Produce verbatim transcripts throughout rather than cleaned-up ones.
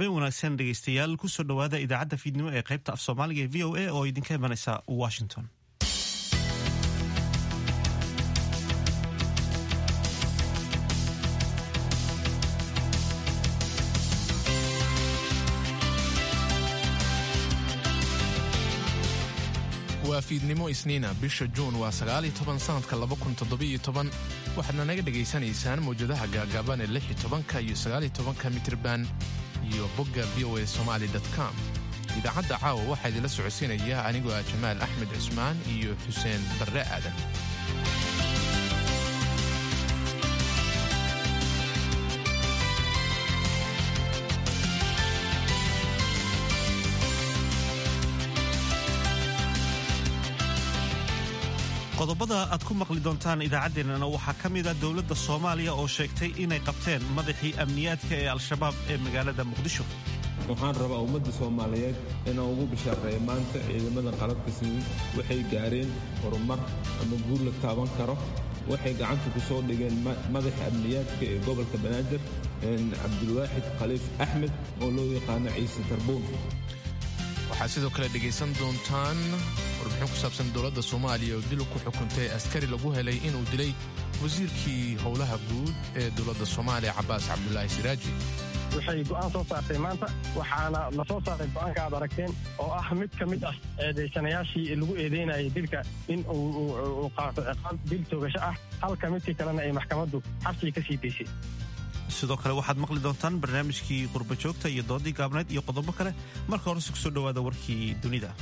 habeen wanaagsan dhegaystayaal kusoo dhowaada idaacadda fiidnimo ee qaybta af soomaaliga ee v o a oo idinka imanaysa washington. waa fiidnimo isniina bisha juun waa sagaal iyo toban sanadka laba kun toddoba iyo toban waxaadna naga dhegaysanaysaan mawjadaha gaagaaban ee lix iyo tobanka iyo sagaal iyo tobanka mitirban iyo bogga v o a somali dot com. idaacadda caawa waxaa idinla socodsiinaya anigoo ah jamaal axmed cismaan iyo xuseen barre aadan. qodobada aad ku maqli doontaan idaacaddeenana waxaa ka mid a dowladda soomaaliya oo sheegtay inay qabteen madaxii amniyaadka ee al-shabaab ee magaalada muqdisho. waxaan rabaa ummadda soomaaliyeed inaan ugu bishaareeyo maanta ciidamada qalabka sida waxay gaareen horumar ama guul la taaban karo. waxay gacanta ku soo dhigeen madaxa amniyaadka ee gobolka banaadir cabdulwaaxid khaliif axmed oo loo yaqaano ciise tarbuun. waxaad sidoo kale dhegaysan doontaan warbixin ku saabsan dowladda soomaaliya oo dil ku xukuntay askari lagu helay inuu dilay wasiirkii howlaha guud ee dowladda soomaaliya cabaas cabdulaahi siraaji. waxay go'aan soo saartay maanta waxaana la soo saaray go'aanka aad aragteen oo ah mid ka mid ah eedaysanayaashii lagu eedeynayay dilka in uu qaato ciqaab dil toogasho ah halka midkii kalena ay maxkamaddu xabsiga ka sii daysay. sidoo kale waxaad maqli doontaan barnaamijkii qurba joogta iyo doodii gaabneed iyo qodobo kale. marka hore si kusoo dhowaada warkii dunida.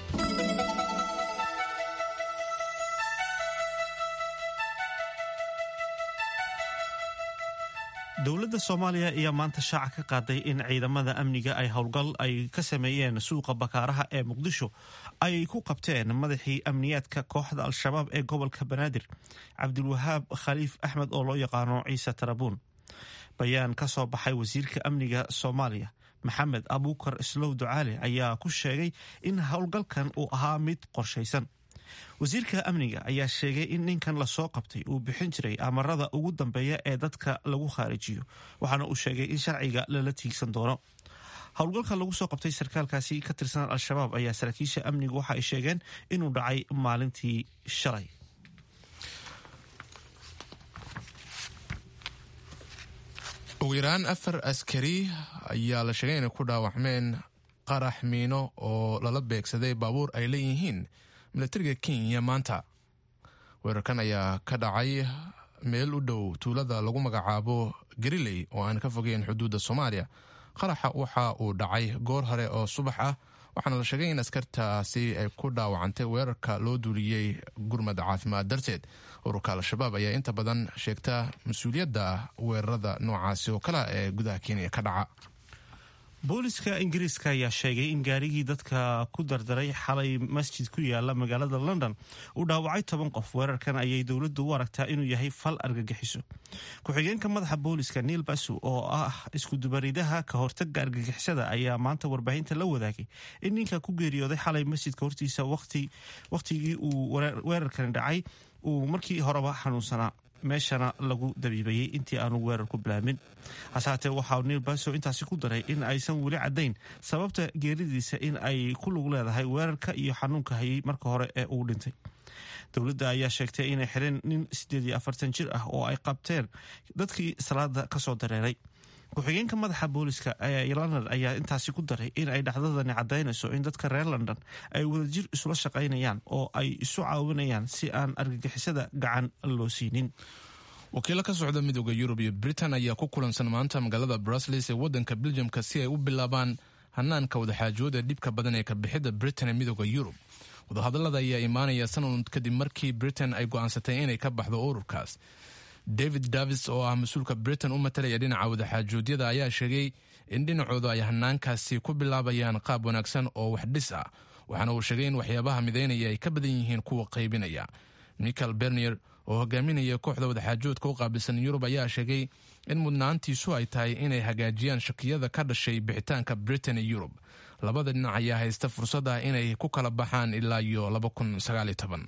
dowladda soomaaliya ayaa maanta shaaca ka qaaday in ciidamada amniga ay howlgal ay ka sameeyeen suuqa bakaaraha ee muqdisho ay ku qabteen madaxii amniyaadka kooxda al-shabaab ee gobolka banaadir cabdulwahaab khaliif axmed oo loo yaqaano ciise tarabuun. bayaan ka soo baxay wasiirka amniga soomaaliya maxamed abuukar islow ducaale ayaa ku sheegay in howlgalkan uu ahaa mid qorshaysan. wasiirka amniga ayaa sheegay in ninkan lasoo qabtay uu bixin jiray amarada ugu dambeeya ee dadka lagu khaarijiyo waxaana uu sheegay in sharciga lala tiigsan doono. howlgalka lagu soo qabtay sarkaalkaasi ka tirsan al-shabaab ayaa saraakiisha amnigu waxa ay sheegeen inuu dhacay maalintii shalay. ugu yaraan afar askari ayaa la sheegay inay ku dhaawacmeen qarax miino oo lala beegsaday baabuur ay leeyihiin milatariga kenya maanta. weerarkan ayaa ka dhacay meel u dhow tuulada lagu magacaabo gariley oo aan ka fogeyn xuduudda soomaaliya. qaraxa waxa uu dhacay goor hore oo subax ah waxaana la sheegay in askartaasi ay ku dhaawacantay weerarka loo duuliyey gurmada caafimaad darteed. ururka al-shabaab ayaa inta badan sheegta mas-uuliyadda weerarada noocaasi oo kale ee gudaha kenya ka dhaca. booliska ingiriiska ayaa sheegay in gaarigii dadka ku dardaray xalay masjid ku yaala magaalada london uu dhaawacay toban qof. weerarkan ayay dowladdu u aragtaa inuu yahay fal argagixiso. ku-xigeenka madaxa booliska neil basu oo ah iskudubaridaha ka hortaga argagixisada ayaa maanta warbaahinta la wadaagay in ninka ku geeriyooday xalay masjidka hortiisa wakhtigii uu weerarkani dhacay uu markii horeba xanuunsanaa meeshana lagu dabiibayey intii aanu weerar ku bilaabmin. hase haatee waxaa neil baso intaasi ku daray in aysan weli caddayn sababta geeridiisa in ay ku lug leedahay weerarka iyo xanuunka hayay marka hore ee uu dhintay. dowladda ayaa sheegtay inay xireen nin siddeed iyo afartan jir ah oo ay qabteen dadkii salaada ka soo dareeray. ku-xigeenka madaxa booliska ee london ayaa intaasi ku daray in ay dhacdadani caddaynayso in dadka reer london ay wadajir isula shaqaynayaan oo ay isu caawinayaan si aan argagixisada gacan loo siinin. wakiilo ka socda midooda yurub iyo britain ayaa ku kulansan maanta magaalada brussels ee wadanka beljamka si ay u bilaabaan hanaanka wadaxaajooda dhibka badan ee kabixidda britain ee midooda yurub. wadahadalada ayaa imaanaya sanad kadib markii britain ay go'aansatay inay ka baxdo ururkaas. david davis oo ah mas-uulka britain u matalaya dhinaca wadaxaajoodyada ayaa sheegay in dhinacooda ay hanaankaasi ku bilaabayaan qaab wanaagsan oo wax dhis ah waxaana uu sheegay in waxyaabaha midaynaya ay ka badan yihiin kuwa qaybinaya. michael bernier oo hogaaminaya kooxda wadaxaajoodka u qaabilsan yurub ayaa sheegay in mudnaantiisu ay tahay inay hagaajiyaan shakiyada ka dhashay bixitaanka britain ee yurub. labada dhinac ayaa haysta fursad ah inay ku kala baxaan ilaa iyo laba kun sagaal iyo toban.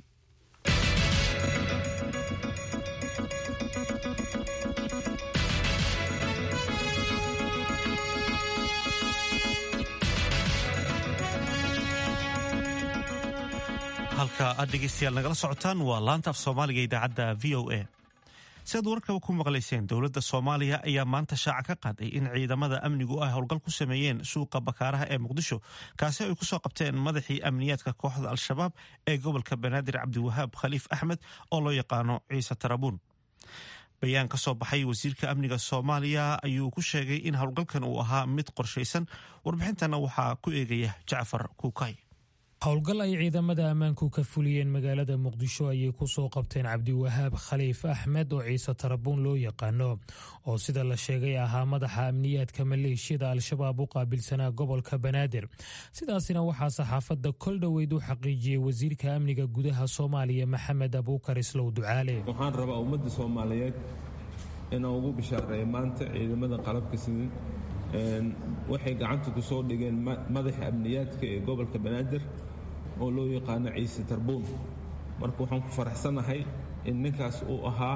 halka aad dhegeystayaal nagala socotaan waa laanta af soomaaliga idaacadda v o a siaad warkaba ku maqlayseen dowladda soomaaliya ayaa maanta shaaca ka qaaday in ciidamada amnigu ay howlgal ku sameeyeen suuqa bakaaraha ee muqdisho kaasi ay ku soo qabteen madaxii amniyaadka kooxda al-shabaab ee gobolka banaadir cabdiwahaab khaliif axmed oo loo yaqaano ciise tarabuun bayaan ka soo baxay wasiirka amniga soomaaliya ayuu ku sheegay in howlgalkan uu ahaa mid qorshaysan warbixintana waxaa ku eegaya jacfar kuukay. howlgal ay ciidamada ammaanku ka fuliyeen magaalada muqdisho ayay ku soo qabteen cabdiwahaab khaliif axmed oo ciise tarabuun loo yaqaano oo sida la sheegay ahaa madaxa amniyaadka maleeshiyada al-shabaab u qaabilsanaa gobolka banaadir sidaasina waxaa saxaafadda kol dhoweyd u xaqiijiyey wasiirka amniga gudaha soomaaliya maxamed abuukar islow ducaale. waxaan rabaa ummadda soomaaliyeed inaan ugu bishaareeyo maanta ciidamada qalabka sidin waxay gacanta ku soo dhigeen madaxa amniyaadka ee gobolka banaadir oo loo yaqaano ciise tarbuun marka waxaan ku faraxsanahay in ninkaas uu ahaa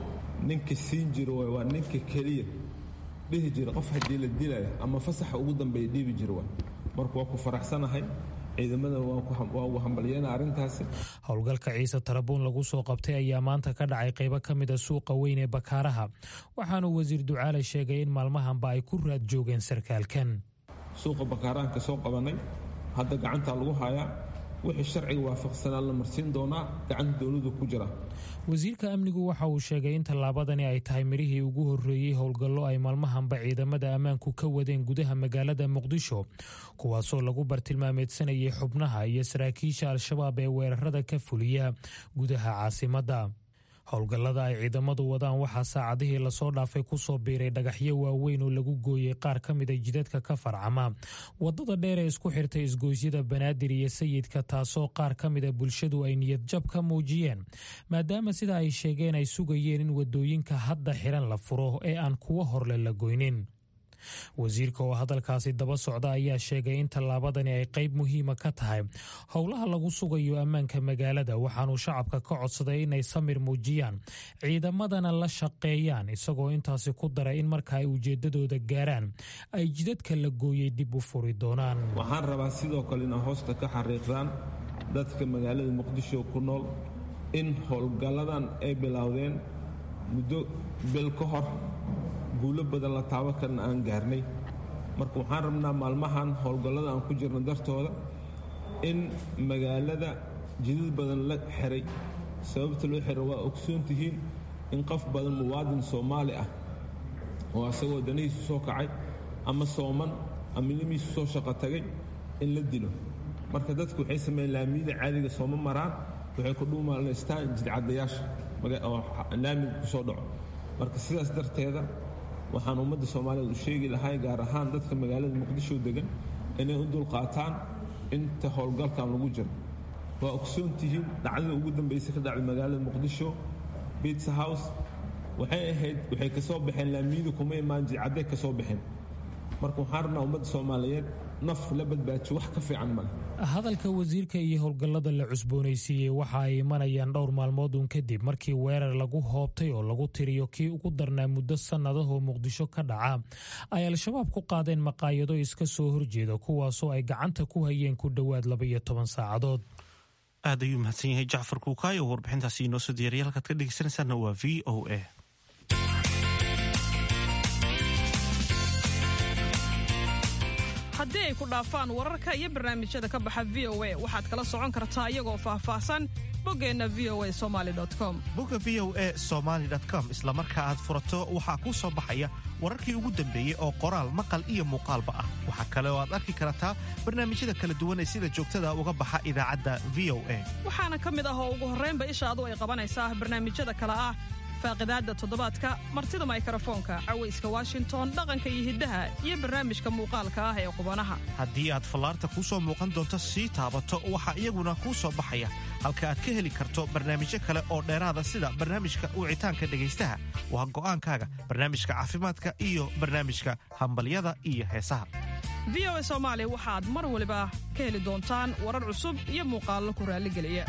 ninka siin jiro waa ninka keliya dhihi jira qof haddii la dilaya ama fasaxa ugu dambeeya dhiibi jira waa marka waa ku faraxsanahay ciidamada waa ugu hambalyeena arrintaasi. howlgalka ciise tarabuun lagu soo qabtay ayaa maanta ka dhacay qaybo ka mid a suuqa weyn ee bakaaraha waxaanuu wasiir ducaale sheegay in maalmahanba ay ku raad joogeen sarkaalkan. suuqa bakaarahan ka soo qabanay hadda gacantaa lagu hayaa wixii sharciga waafaqsanaa la marsiin doonaa gacanta dowladdu ku jira. wasiirka amnigu waxa uu sheegay in tallaabadani ay tahay mirihii ugu horreeyey howlgallo ay maalmahanba ciidamada ammaanku ka wadeen gudaha magaalada muqdisho kuwaasoo lagu bartilmaameedsanayay xubnaha iyo saraakiisha al-shabaab ee weerarada ka fuliya gudaha caasimadda. howlgallada ay ciidamadu wadaan waxaa saacadihii lasoo dhaafay ku soo biiray dhagaxyo waaweyn oo lagu gooyey qaar ka mida jidadka ka farcama waddada dheer ee isku xirtay isgoysyada banaadir iyo sayidka taasoo qaar ka mida bulshadu ay niyadjab ka muujiyeen maadaama sida ay sheegeen ay sugayeen in waddooyinka hadda xiran la furo ee aan kuwo horle la goynin. wasiirka oo hadalkaasi daba socda ayaa sheegay in tallaabadani ay qayb muhiima ka tahay howlaha lagu sugayo ammaanka magaalada waxaanuu shacabka ka codsaday inay samir muujiyaan ciidamadana la shaqeeyaan isagoo intaasi ku daray in marka ay ujeedadooda gaaraan ay jidadka la gooyey dib u furi doonaan. waxaan rabaa sidoo kale inay hoosta ka xariiqdaan dadka magaalada muqdisho ku nool in howlgalladan ay bilowdeen muddo bil ka hor guulo badan la taabo karna aan gaarnay marka waxaan rabnaa maalmahan howlgallada aan ku jirno dartooda in magaalada jidad badan la xiray sababta loo xiray waa ogsoon tihiin in qof badan muwaadin soomaali ah oo asagoo danihiisu soo kacay ama sooman ama ilmihiisu soo shaqo tagay in la dilo marka dadku waxay sameeyeen laamiyada caadiga sooma maraan waxay ku dhuumaalaystaan jidcadayaasha oo laamiga ku soo dhaco marka sidaas darteeda waxaan ummadda soomaaliyeed u sheegi lahay gaar ahaan dadka magaalada muqdisho degan inay u dulqaataan inta howlgalkan lagu jiro waa ogsoon tihiin dhacdada ugu dambaysa ka dhacday magaalada muqdisho Pizza House waxay ahayd waxay ka soo baxeen laamiyada kuma imaan jidcadday ka soo baxeen marka waxaan rabnaa ummadda soomaaliyeed naf la badbaajiyo wax ka fiican male. hadalka wasiirka iyo howlgallada la cusboonaysiiyey waxa ay imanayaan dhowr maalmood uun kadib markii weerar lagu hoobtay oo lagu tiriyo kii ugu darnaa muddo sannadahoo muqdisho ka dhaca ay al-shabaab ku qaadeen maqaayado iska soo horjeeda kuwaasoo ay gacanta ku hayeen ku dhowaad labaiyo toban saacadood. aad ayuu mahadsan yahay jacfar kuukaay oo warbixintaasi inoo soo diyaariyay halkaad ka dhegeysanaysaana waa v o a. haddii ay ku dhaafaan wararka iyo barnaamijyada ka baxa v o a waxaad kala socon kartaa iyagoo faahfaahsan boggeenna v o a somaali com. bogga v o a somaali com isla marka aad furato waxaa kuu soo baxaya wararkii ugu dambeeyey oo qoraal maqal iyo muuqaalba ah. waxaa kale oo aad arki kartaa barnaamijyada kala duwan ee sida joogtada uga baxa idaacadda v o a. waxaana ka mid ah oo ugu horraynba ishaadu ay qabanaysaa barnaamijyada kale ah faaqidaadda toddobaadka martida mikrofoonka cawayska washington dhaqanka iyo hiddaha iyo barnaamijka muuqaalka ah ee qubanaha. haddii aad fallaarta kuu soo muuqan doonto sii taabato waxaa iyaguna kuu soo baxaya halka aad ka heli karto barnaamijyo kale oo dheeraada sida barnaamijka wicitaanka dhegaystaha waa go'aankaaga barnaamijka caafimaadka iyo barnaamijka hambalyada iyo heesaha. v o a soomaali waxaad mar waliba ka heli doontaan warar cusub iyo muuqaallo ku raalligeliya.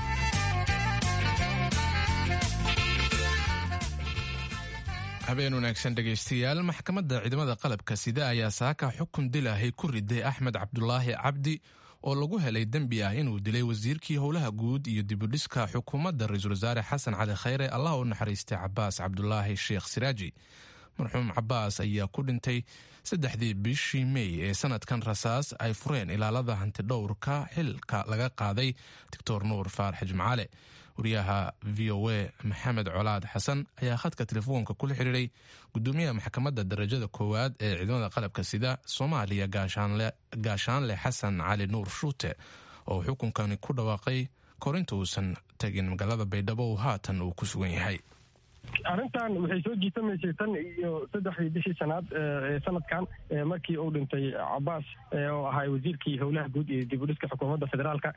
habeen wanaagsan dhegaystayaal maxkamadda ciidamada qalabka sida ayaa saaka xukun dilaahay ku riday axmed cabdulaahi cabdi oo lagu helay dembi ah inuu dilay wasiirkii howlaha guud iyo dibudhiska xukuumadda ra-iisul wasaare xasan cali khayre allah u naxariistay cabaas cabdulaahi sheekh siraaji. marxuum cabaas ayaa ku dhintay saddexdii bishii mey ee sanadkan rasaas ay fureen ilaalada hantidhowrka xilka laga qaaday doctor nuur faarax jimcaale. wariyaha v o a maxamed colaad xasan ayaa khadka telefoonka kula xiriiray gudoomiyaha maxkamadda darajada koowaad ee ciidamada qalabka sida soomaaliya gaashaanle xasan cali nuur shuute oo xukunkani ku dhawaaqay korinta uusan tagin magaalada baydhabo uu haatan uu ku sugan yahay. arrintan waxay soo jiitamaysay tan iyo saddexdii bishii shanaad ee sanadkan markii uu dhintay cabaas oo ahaa wasiirkii howlaha guud iyo dibudhiska xukuumadda federaalka.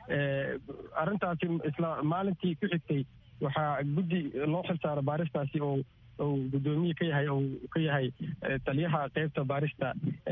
arrintaasi isla maalintii ku xigtay waxaa guddi loo xilsaara baaristaasi oo uu gudoomiye ka yahay oo ka yahay taliyaha qeybta baarista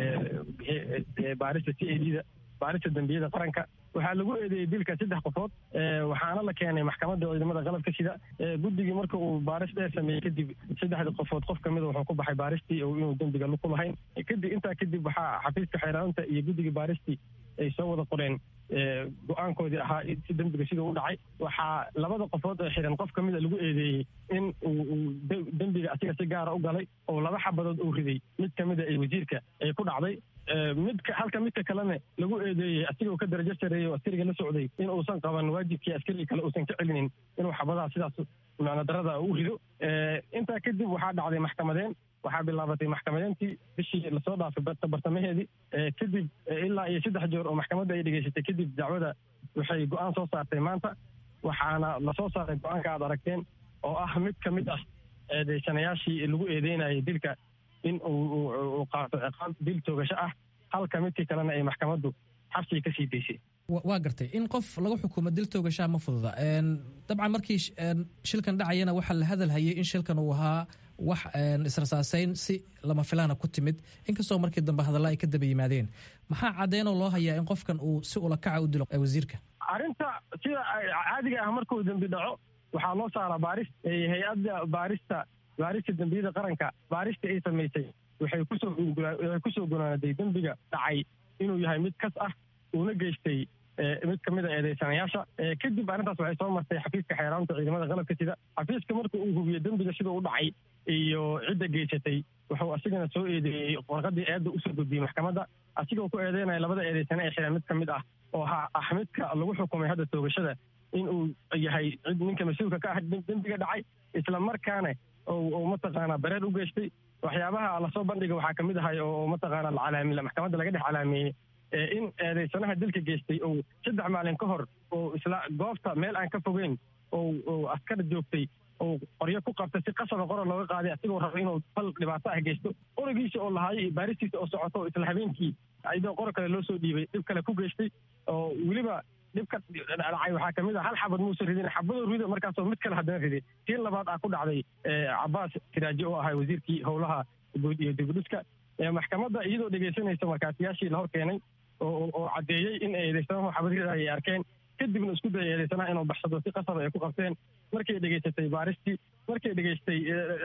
baarista c a d da baarista dambiyada qaranka. waxaa lagu eedeeyey dilka saddex qofood waxaana la keenay maxkamadda ciidamada qalabka sida. guddigii marka uu baaris dheer sameeyey kadib saddexda qofood qof kamida wuxuu ku baxay baaristii oo inuu dembiga ku lahayn. kadib intaa kadib waxaa xafiiska xeeraanta iyo guddigii baaristii ay soo wada qoreen go-aankoodii ahaa si dembiga siduu u dhacay. waxaa labada qofood ee xiran qof kamida lagu eedeeyey in uu dembiga asiga si gaara u galay oo laba xabadood uu riday mid kamida ee wasiirka ay ku dhacday. midka halka midka kalena lagu eedeeyey asigoo ka darajo sareeyey oo askariga la socday in uusan qaban waajibkii askariga kale uusan ka celinin inuu xabadaha sidaas macno darada u rido. intaa kadib waxaa dhacday maxkamadeen. waxaa bilaabatay maxkamadeyntii bishii lasoo dhaafay bartamaheedii. kadib ilaa iyo saddex joor oo maxkamadda ay dhegaysatay kadib dacwada waxay go-aan soo saartay maanta. waxaana lasoo saaray go-aanka aad aragteen oo ah mid ka mid ah eedeysanayaashii lagu eedeynayay dilka in uu qaato ciqaab dil toogasho ah, halka midkii kalena ay maxkamaddu xabsiga ka sii daysay. waa gartay in qof lagu xukumo dil toogashaa ma fududa. dabcan markii shilkan dhacayana waxaa la hadal hayay in shilkan uu ahaa wax israsaasayn si lama filaana ku timid, inkastoo markii dambe hadalla ay ka daba yimaadeen. maxaa caddeenoo loo hayaa in qofkan uu si ulakaca u dilo wasiirka? arrinta sida caadiga ah markuu dembi dhaco waxaa loo saaraa baaris. hay-adda baarista baarista dembiyada qaranka baarista ay samaysay waxay kusoo waxay kusoo gunaanaday dembiga dhacay inuu yahay mid kas ah uuna geystay mid kamid a eedeysanayaasha. kadib arrintaas waxay soo martay xafiiska xeeraanta ciidamada qalabka sida. xafiiska marka uu hubiyo dembiga siduu u dhacay iyo cidda geysatay wuxuu asigana soo eedeeyey warqadii eedda usoo gudbiyey maxkamadda asigoo ku eedeynaya labada eedeysane ee xiran mid ka mid ah oo ah midka lagu xukumay hadda toogashada in uu yahay cid ninka mas-uulka ka ah dembiga dhacay isla markaana oo mataqaanaa bareer u geystay. waxyaabaha lasoo bandhiga waxaa kamid ahay oo mataqaana lacalaami maxkamadda laga dhex calaameeyey in eedeysanaha dilka geystay oo saddex maalin ka hor oo isla goobta meel aan ka fogeyn oo askar joogtay oo qoryo ku qabtay si qasaba qora looga qaaday asigoo raba inuu fal dhibaato ah geysto. qorigiisa oo lahaayay baaristiisa oo socoto isla habeenkii ayadoo qor kale loo soo dhiibay dhib kale ku geystay oo weliba dhibka dhacay waxaa kamid ah hal xabad muusa ridin xabadoo rido markaasoo mid kale haddana riday. tii labaad ah ku dhacday cabaas siraaji oo ahay wasiirkii howlaha guud iyo dibudhiska. maxkamadda iyadoo dhegaysanaysa markaatiyaashii la hor keenay oo caddeeyey in eedeysanahu xabad rida ay arkeen kadibna isku dayay eedeysanaha inuu baxsado si qasab ay ku qabteen. markay dhegaysatay baaristii markay dhegaystay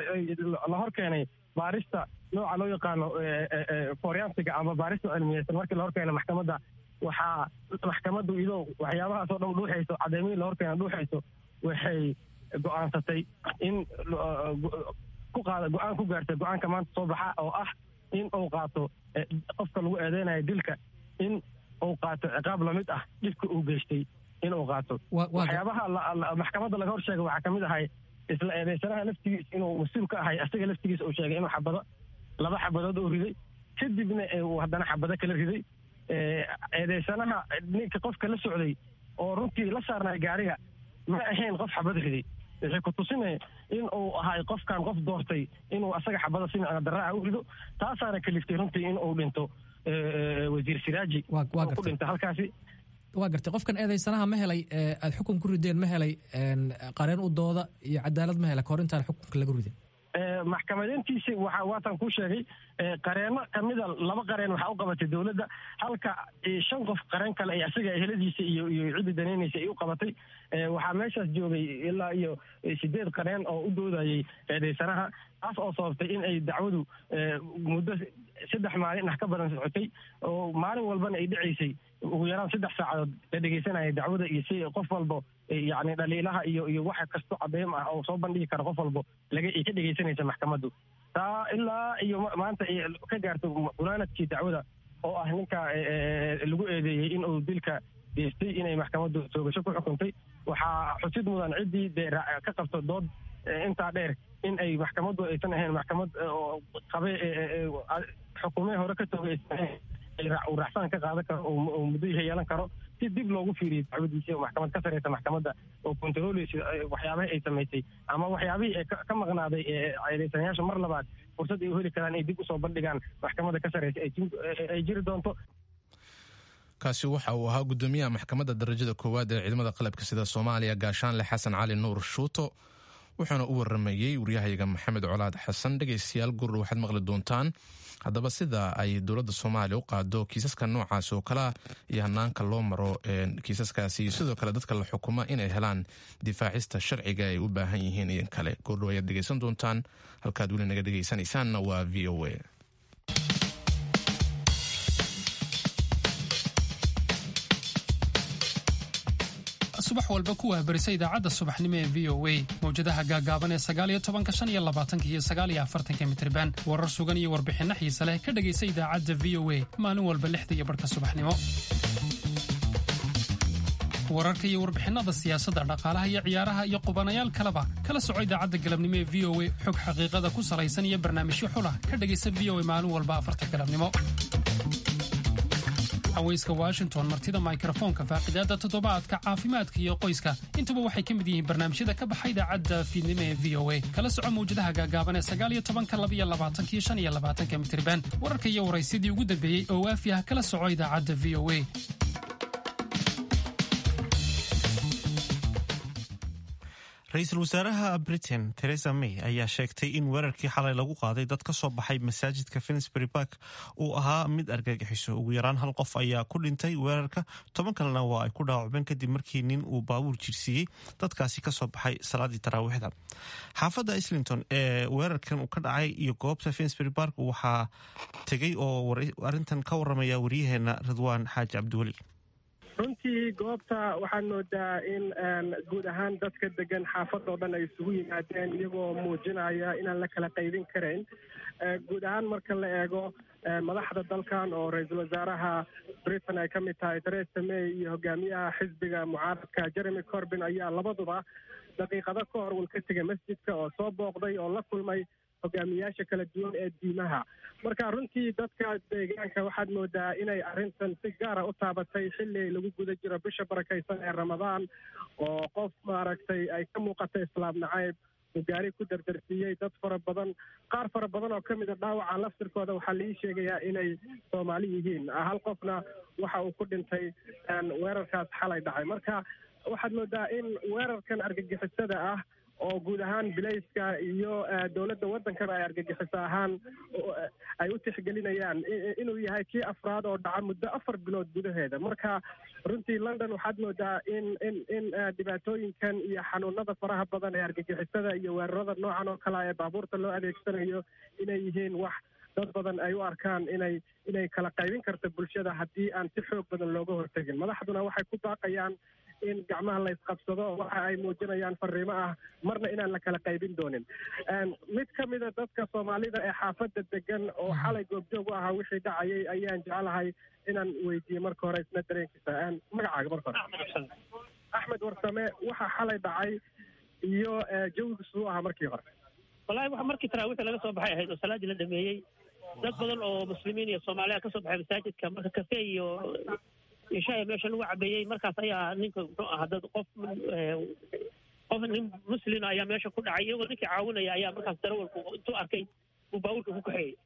la hor keenay baarista nooca loo yaqaano forensiga ama baarista cilmiyeysan markii la hor keenay maxkamadda waxaa maxkamaddu iyadoo waxyaabahaasoo dhan dhuuxayso caddeymihii la hor keena dhuuxayso waxay go-aansatay in ku qaada go-aan ku gaartay go-aanka maanta soo baxa oo ah in uu qaato qofka lagu eedeynayo dilka in uu qaato ciqaab lamid ah dhibka uu geystay in uu qaato. waxyaabaha maxkamadda laga hor sheegay waxaa kamid ahay isla eedeysanaha laftigiisa inuu mas-uul ka ahay asiga laftigiisa uu sheegay inuu xabado laba xabadood uu riday kadibna uu haddana xabado kala riday. eedeysanaha ninka qofka la socday oo runtii la saarnay gaariga ma ahayn qof xabad riday. waxay ku tusinay in uu ahay qofkan qof doortay inuu asaga xabada si micno daraaca u rido. taasaana kaliftay runtii in uu dhinto wasiir siraaji ku dhinta halkaasi. waa gartay qofkan eedeysanaha ma helay aada xukun ku rideen ma helay qareen u dooda iyo cadaalad ma helay kahor intaan xukunka lagu ridin? maxkamadeyntiisi waxa waatan ku sheegay qareeno kamida laba qareen waxaa u qabatay dowladda halka shan qof qareen kale ay isaga eheladiisa iyo iyo ciddi daneynaysa ay u qabatay waxaa meeshaas joogay ilaa iyo sideed qareen oo u doodayay eedeysanaha taas oo sababtay in ay dacwadu muddo saddex maalin ah ka badan socotay oo maalin walbana ay dhacaysay ugu yaraan saddex saacadood la dhegeysanaya dacwada iyo si qof walbo yacni dhaliilaha iyo iyo waxa kasto cadeym ah oo soo bandhigi kara qof walbo laga ay ka dhegeysanaysa maxkamaddu taa ilaa iyo maanta ay ka gaarto gunaanadkii dacwada oo ah ninka lagu eedeeyey in uu dilka geystay inay maxkamaddu toogasho ku xukuntay waxaa xusid mudan ciddii dee ka qabto dood intaa dheer in ay maxkamaddu aysan ahayn maxkamad qabe xukuumee hore ka toogay uu racfaan ka qaadan karo oo muddo yeelan karo si dib loogu fiiriyo dacwadiisa oo maxkamad ka sareysa maxkamadda oo kontrooleysa waxyaabahii ay samaysay ama waxyaabihii ee ka maqnaaday eedeysanayaasha mar labaad fursad ay u heli karaan ay dib usoo bandhigaan maxkamadda ka sareysa ay jiri doonto. kaasi waxa uu ahaa guddoomiyaha maxkamadda darajada koowaad ee ciidamada qalabka sida Soomaaliya gaashaanle Xasan Cali Nuur Shuuto wuxuuna u waramayay wariyahayaga Maxamed Colaad Xasan. dhegeystayaal gur waxaad maqli doontaan haddaba sida ay dowladda Soomaaliya u qaado kiisaska noocaas oo kale iyo hanaanka loo maro kiisaskaasi iyo sidoo kale dadka la xukuma inay helaan difaacista sharciga ay u baahan yihiin iyo kale. goordhow ayaad dhegeysan doontaan halkaad weli naga dhegeysanaysaanna waa V O A. subax walba ku waabarisa idaacadda subaxnimo ee V O A mawjadaha gaagaaban ee sagaal iyo tobanka shan iyo labaatanka iyo sagaal iyo afartanka mitirban warar sugan iyo warbixinno xiise leh ka dhegaysa idaacadda V O A maalin walba lixda iyo barhka subaxnimo. wararka iyo warbixinada siyaasadda dhaqaalaha iyo ciyaaraha iyo qubanayaal kaleba kala soco idaacadda galabnimo ee V O A xog xaqiiqada ku salaysan iyo barnaamijyo xulah ka dhegaysa V O A maalin walba afarta galabnimo. haweyska Washington martida microfonka faaqidaada toddobaadka caafimaadka iyo qoyska intuba waxay ka mid yihiin barnaamijyada ka baxay idaacadda fiidnimo ee V O A kala soco mawjadaha gaagaaban ee sagaal iyo tobanka laba iyo labaatanka iyo shan iyo labaatanka mitirban wararka iyo waraysidii ugu dambeeyey oo waafi ah kala soco idaacadda V O A. ra-iisul wasaaraha Britain Theresa May ayaa sheegtay in weerarkii xalay lagu qaaday dad ka soo baxay masaajidka Finsbury Park uu ahaa mid argagixiso. ugu yaraan hal qof ayaa ku dhintay weerarka, toban kalena waa ay ku dhaawacmeen kadib markii nin uu baabuur jirsiiyey dadkaasi ka soo baxay salaadii taraawiixda. xaafadda Islington ee weerarkan uu ka dhacay iyo goobta Finsbury Park waxaa tegay oo arrintan ka waramaya wariyaheena Ridwaan Xaaji Cabdiweli. runtii goobta waxaan moodaa in guud ahaan dadka degan xaafadoo dhan ay isugu yimaadeen iyagoo muujinaya inaan la kala qaybin karayn. guud ahaan marka la eego madaxda dalkan oo ra-iisul wasaaraha Britain ay ka mid tahay Theresa May iyo hogaamiyaha xisbiga mucaaradka Jeremy Corbyn ayaa labaduba daqiiqado ka hor ul ka tegay masjidka oo soo booqday oo la kulmay hogaamiyaasha kala duwan ee diimaha. marka runtii dadka deegaanka waxaad moodaa inay arrintan si gaara u taabatay xilli lagu guda jiro bisha barakaysan ee Ramadaan oo qof maaragtay ay ka muuqatay islaam nacayb uu gaari ku dardarsiiyey dad fara badan qaar fara badan oo ka mid a dhaawaca laftirkooda waxaa la ii sheegayaa inay Soomaali yihiin. hal qofna waxa uu ku dhintay weerarkaas xalay dhacay. marka waxaad moodaa in weerarkan argagixisada ah oo guud ahaan bilayska iyo dowladda waddankan ay argagixiso ahaan ay u tixgelinayaan inuu yahay kii afraad oo dhaca muddo afar bilood gudaheeda. marka runtii London waxaad moodaa in in in dhibaatooyinkan iyo xanuunada faraha badan ee argagixisada iyo weerarada noocan oo kale ee baabuurta loo adeegsanayo inay yihiin wax dad badan ay u arkaan inay inay kala qaybin karto bulshada haddii aan si xoog badan looga hortegin. madaxduna waxay ku baaqayaan in gacmaha la isqabsado waxa ay muujinayaan fariimo ah marna inaan la kala qaybin doonin. mid ka mida dadka Soomaalida ee xaafadda degan oo xalay goobjoog u ahaa wixii dhacayay ayaan jecelahay inaan weydiiyo marka hore isna dareenkiisa. magacaaga marka hore. Axmed Warsame, waxa xalay dhacay iyo jawigiisu ahaa markii hore. wallaahi waxa markii taraawiixda laga soo baxay ahayd oo salaadii la dhameeyey dad badan oo muslimiin iyo Soomaaliya ka soo baxay masaajidka marka kafee iyo ishaay meesha lagu cabeeyey markaas ayaa ninka muxuu ahaa dad qof qof nin muslim ayaa meesha ku dhacay iyagoo ninkii caawinaya ayaa markaas darawalku intuu arkay uu baabuurka ku kaxeeyey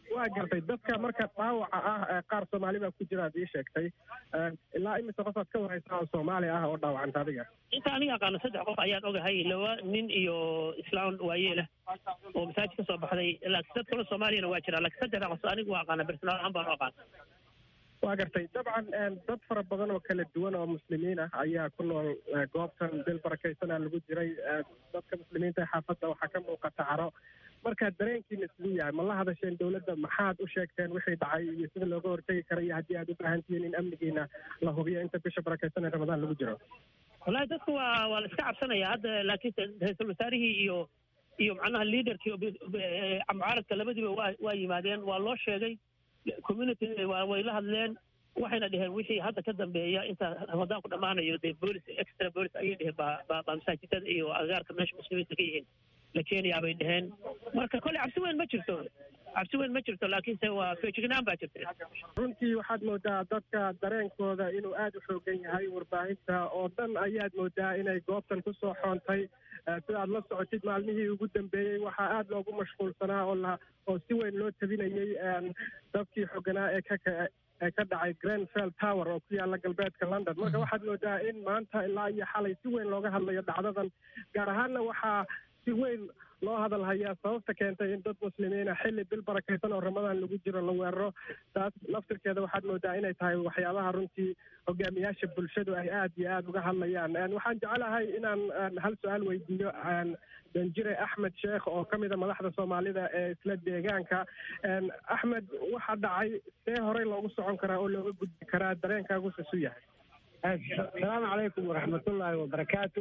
waa gartay dadka marka dhaawaca ah qaar soomaali baa ku jira ad ii sheegtay ilaa imise qofaad ka waraysaa oo soomaali ah oo dhaawacanta adiga inta aniga aqaano saddex qof ayaan ogahay laba nin iyo islaan waayeelah oo masaajid ka soo baxday laakiin dad kale soomaaliyana waa jira laakiin saddexda qof anigu waa aqaana personaal ahaan baan u aqaan waa gartay dabcan dad fara badan oo kala duwan oo muslimiin ah ayaa ku nool goobtan bil barakaysanaa lagu jiray dadka muslimiinta ee xaafadda waxaa ka muuqata caro marka dareenkiina siduu yahay ma la hadasheen dowladda maxaad u sheegteen wixii dhacay iyo sida looga hortegi kara iyo haddii aad u baahan tihiin in amnigiina la hubiyo inta bisha barakaysan ee ramadaan lagu jiro wallahi dadku waa waa la iska cabsanaya hadda laakiin ra-iisul wasaarihii iyo iyo macnaha leaderkii mucaaradka labadiiba waa waa yimaadeen waa loo sheegay community waa way la hadleen waxayna dheheen wixii hadda ka dambeeya inta ramadaan ku dhammaanayo dee boolis extra boolis ayay dheheen baa baa masaajidada iyo agaarka meesha muslimiinta ka yihiin la keenayaa bay dheheen marka kolley cabsi weyn ma jirto cabsi weyn ma jirto laakiinse waa feejignaan baa jirta runtii waxaad moodaa dadka dareenkooda inuu aada u xoogan yahay warbaahinta oo dhan ayaad moodaa inay goobtan ku soo xoontay sida aad la socotid maalmihii ugu dambeeyey waxaa aada loogu mashquulsanaa oo la oo si weyn loo tabinayey dabkii xoganaa ee ka ee ka dhacay grenfell tower oo ku yaala galbeedka london marka waxaad moodaa in maanta ilaa iyo xalay si weyn looga hadlayo dhacdadan gaar ahaanna waxaa si weyn loo hadal hayaa sababta keentay in dad muslimiina xilli bil barakaysan oo ramadaan lagu jiro la weeraro taas laftirkeeda waxaad moodaa inay tahay waxyaabaha runtii hogaamiyaasha bulshadu ay aad iyo aada uga hadlayaan waxaan jecelahay inaan hal su-aal weydiiyo danjire axmed sheekh oo ka mida madaxda soomaalida ee isla deegaanka axmed waxaa dhacay see horey loogu socon karaa oo looga gudbi karaa dareenkaagu sisu yahay asalaamu calaykum waraxmatullaahi wabarakaatu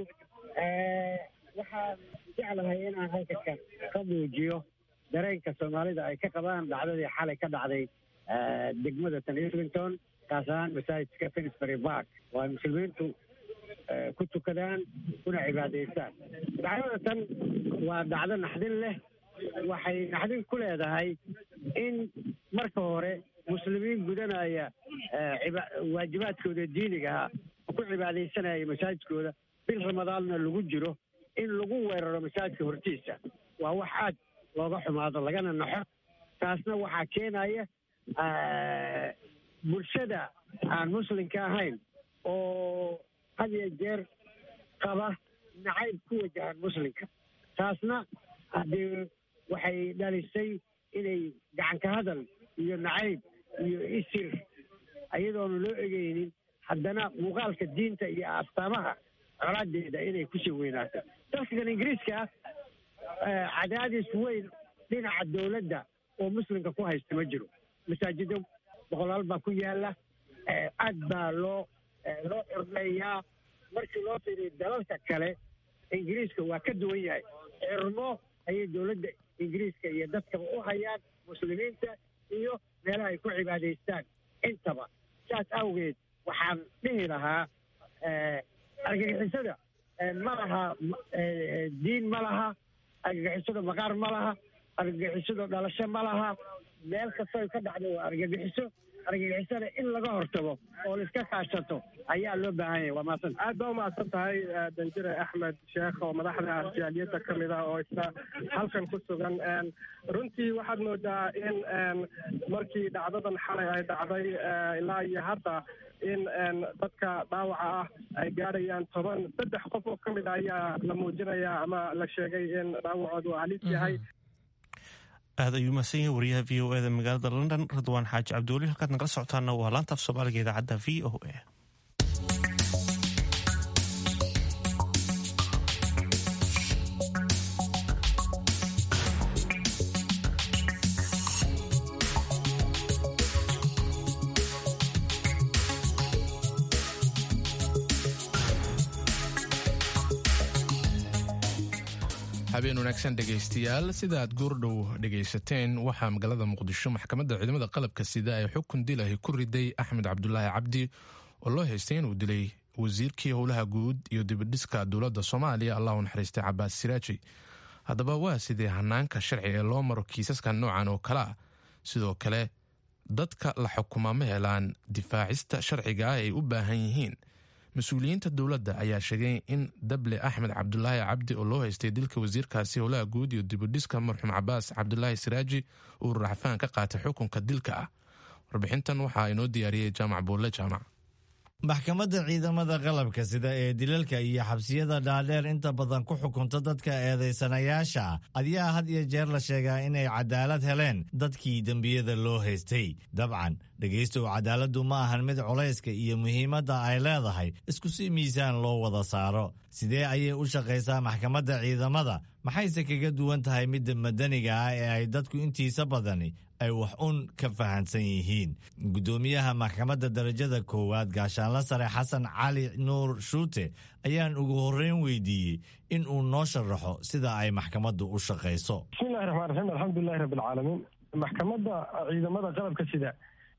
waxaan jeclahay inaan halka ka muujiyo dareenka soomaalida ay ka qabaan dhacdadii xalay ka dhacday degmada tan islington kaas ahaan masaajidka finsbury park oo ay muslimiintu ku tukadaan kuna cibaadaystaan dhacdada tan waa dhacdo naxdin leh waxay naxdin ku leedahay in marka hore muslimiin gudanaya waajibaadkooda diiniga ahaa oo ku cibaadaysanaya masaajidkooda bil ramadaanna lagu jiro in lagu weeraro masaajidka hortiisa waa wax aad looga xumaado lagana naxo taasna waxaa keenaya bulshada aan muslimka ahayn oo had iyo jeer qaba nacayb ku wajahan muslimka taasna haddii waxay dhalisay inay gacanka hadal iyo nacayb iyo isir iyadoona loo egeynin haddana muuqaalka diinta iyo astaamaha colaadeeda inay kusii weynaato dalkan ingiriiska cadaadis weyn dhinaca dowladda oo muslimka ku haysta ma jiro masaajido boqolaal baa ku yaala aad baa loo loo xurmeeyaa markii loo fiiriyo dalalka kale ingiriiska waa ka duwan yahay xirmo ayay dowladda ingiriiska iyo dadkaba u hayaan muslimiinta iyo meelaha ay ku cibaadaystaan intaba saas awgeed waxaan dhihi lahaa argagixisada ma laha diin ma laha argagixisada maqaar ma laha argagixisada dhalasho ma laha meel kastoo ay ka dhacdo waa argagixiso argagixisada in laga hortago oo laiska kaashato ayaa loo baahan yahay waa mahadsan aad baa umahadsan tahay danjire axmed sheekh oo madaxda arjaaliyadda ka mid ah oo isla halkan ku sugan runtii waxaad moodaa in markii dhacdadan xalay ay dhacday ilaa iyo hadda in dadka dhaawaca ah ay gaadhayaan toban saddex qof oo ka mid a ayaa la muujinayaa ama la sheegay in dhaawacoodu halis yahay aad ayuu mahadsan yahay wariyaha v o e da magaalada london ridwaan xaaji cabdiweli halkaad nagala socotaana waa laanta af soomaaliga idaacadda v o e habeen wanaagsan dhegaystayaal sida aad goordhow dhegaysateen waxaa magaalada muqdisho maxkamadda ciidamada qalabka sida ay xukun dilahi ku riday axmed cabdulaahi cabdi oo loo haystay inuu dilay wasiirkii howlaha guud iyo dibadhiska dowladda soomaaliya allahu naxariistay cabaas siraaji haddaba waa sidee hanaanka sharci ee loo maro kiisaska noocan oo kale ah sidoo kale dadka la xukumaa ma helaan difaacista sharciga ah ay u baahan yihiin mas-uuliyiinta dowladda ayaa sheegay in dable axmed cabdulaahi cabdi oo loo haystay dilka wasiirkaasi howlaha guud iyo dibudhiska marxuum cabaas cabdulaahi siraaji uu racfaan ka qaatay xukunka dilka ah. warbixintan waxaa inoo diyaariyey jaamac buulle jaamac. maxkamadda ciidamada qalabka sida ee dilalka iyo xabsiyada dhaadheer inta badan ku xukunta dadka eedaysanayaasha ayaa had iyo jeer la sheegaa inay cadaalad heleen dadkii dembiyada loo haystay. dabcan dhegaystow cadaaladdu ma ahan mid culayska iyo muhiimadda ay leedahay isku si miisaan loo wada saaro. sidee ayay u shaqaysaa maxkamadda ciidamada? maxayse kaga duwan tahay midda madaniga ah ee ay dadku intiisa badani ay wax un ka fahansan yihiin? guddoomiyaha maxkamadda darajada koowaad gaashaanla sare xasan cali nuur shuute ayaan ugu horreyn weydiiyey in uu noo sharaxo sida ay maxkamaddu u shaqayso. bismillahi raxmaan raxiim alxamdulilahi rabbilcaalamiin. maxkamadda ciidamada qalabka sida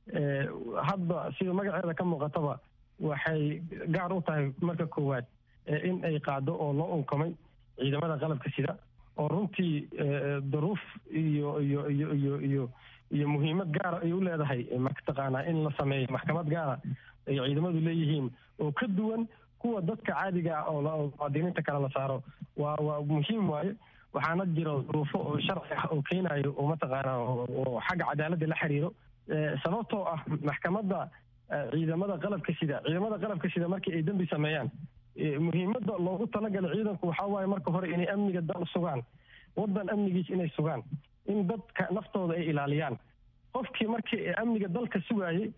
hadba sida magaceeda ka muuqataba waxay gaar u tahay marka koowaad in ay qaado oo loo unkamay ciidamada qalabka sida oo runtii duruuf iyo iyo iyo iyo iyo iyo muhiimad gaara ay u leedahay mataqaanaa in la sameeyo maxkamad gaara ay ciidamadu leeyihiin oo ka duwan kuwa dadka caadiga ah oo muwaadiniinta kale la saaro. waa waa muhiim waaye waxaana jiro duruufo oo sharci ah oo keenayo oo mataqaanaa oo xagga cadaaladda la xiriiro. sababtoo ah maxkamadda ciidamada qalabka sida ciidamada qalabka sida markii ay dembi sameeyaan muhiimadda loogu talagalay ciidanku waxaa waaye marka hore inay amniga dal sugaan, waddan amnigiis inay sugaan, in dadka naftooda ay ilaaliyaan. qofkii markii amniga dalka sugaayey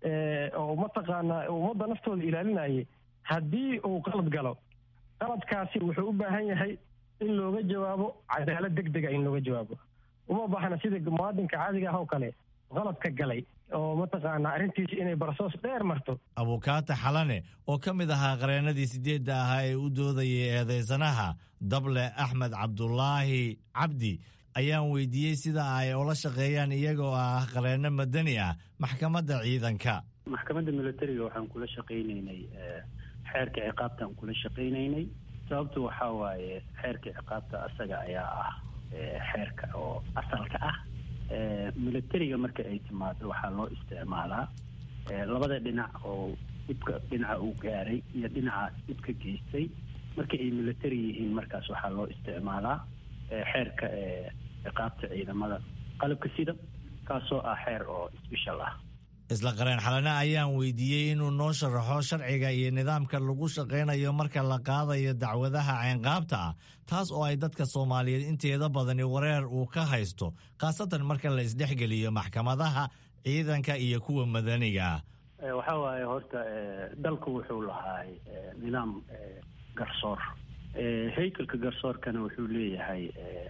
oo mataqaanaa ummadda naftooda ilaalinayay haddii uu qalad galo qaladkaasi wuxuu u baahan yahay in looga jawaabo cadaalad deg dega in looga jawaabo. uma baahna sida muwaadinka caadiga ah oo kale qaladka galay oo mataqaanaa arrintiisi inay barsoos dheer marto. abukaata xalane oo ka mid ahaa qareenadii sideedda ahaa ee u doodayay eedaysanaha dable axmed cabdulaahi cabdi ayaan weydiiyey sida ay ula shaqeeyaan iyagoo ah qareenno madani ah maxkamadda ciidanka. maxkamadda militariga waxaan kula shaqaynaynay xeerka ciqaabtaan kula shaqaynaynay. sababtu waxaa waaye xeerka ciqaabta asaga ayaa ah xeerka oo asalka ah. militariga marka ay timaado waxaa loo isticmaalaa labada dhinac oo dhibka dhinaca uu gaaray iyo dhinaca dhibka geystay. marka ay militari yihiin markaas waxaa loo isticmaalaa xeerka ciqaabta ciidamada qalabka sida kaasoo ah xeer oo special ah. isla qareen xalane ayaan weydiiyey inuu noo sharaxo sharciga iyo nidaamka lagu shaqaynayo marka la qaadayo dacwadaha caynqaabta ah, taas oo ay dadka Soomaaliyeed inteeda badani wareer uu ka haysto, khaasatan marka la isdhexgeliyo maxkamadaha ciidanka iyo kuwa madaniga ah. waxaa waaye horta dalku wuxuu lahaay nidaam garsoor. haykalka garsoorkana wuxuu leeyahay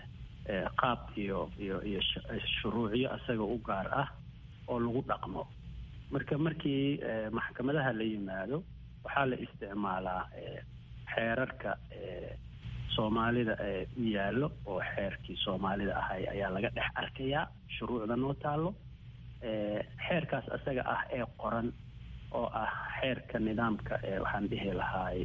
qaab iyo iyo iyo shuruucyo asaga u gaar ah oo lagu dhaqmo. marka markii maxkamadaha la yimaado waxaa la isticmaalaa xeerarka soomaalida u yaallo oo xeerkii soomaalida ahay ayaa laga dhex arkayaa shuruucda noo taallo. xeerkaas asaga ah ee qoran oo ah xeerka nidaamka waxaan dhihi lahaay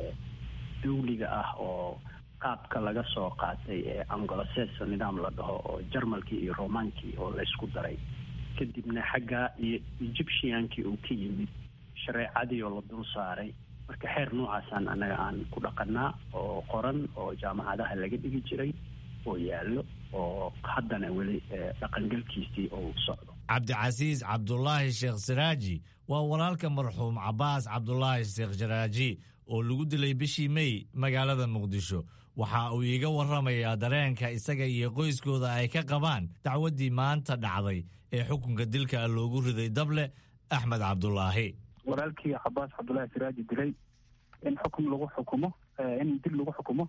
dawliga ah oo qaabka laga soo qaatay ee anglo-saxon nidaam la dhaho oo jarmalkii iyo romaankii oo la isku daray kadibna xagga iyo egyptiankii uu ka yimid shareecadii oo la dul saaray. marka xeer noocaasaan annaga aan ku dhaqanaa oo qoran oo jaamacadaha laga dhigi jiray oo yaallo oo haddana weli dhaqangalkiisii uu socdo. cabdicasiis cabdulaahi sheekh siraaji waa walaalka marxuum cabaas cabdulaahi sheekh siraaji oo lagu dilay bishii May magaalada Muqdisho. waxa uu iiga warramayaa dareenka isaga iyo qoyskooda ay ka qabaan dacwaddii maanta dhacday ee xukunka dilka loogu riday dable axmed cabdulaahi. walaalkii cabaas cabdulaahi siraaji dilay in xukun lagu xukumo in dil lagu xukumo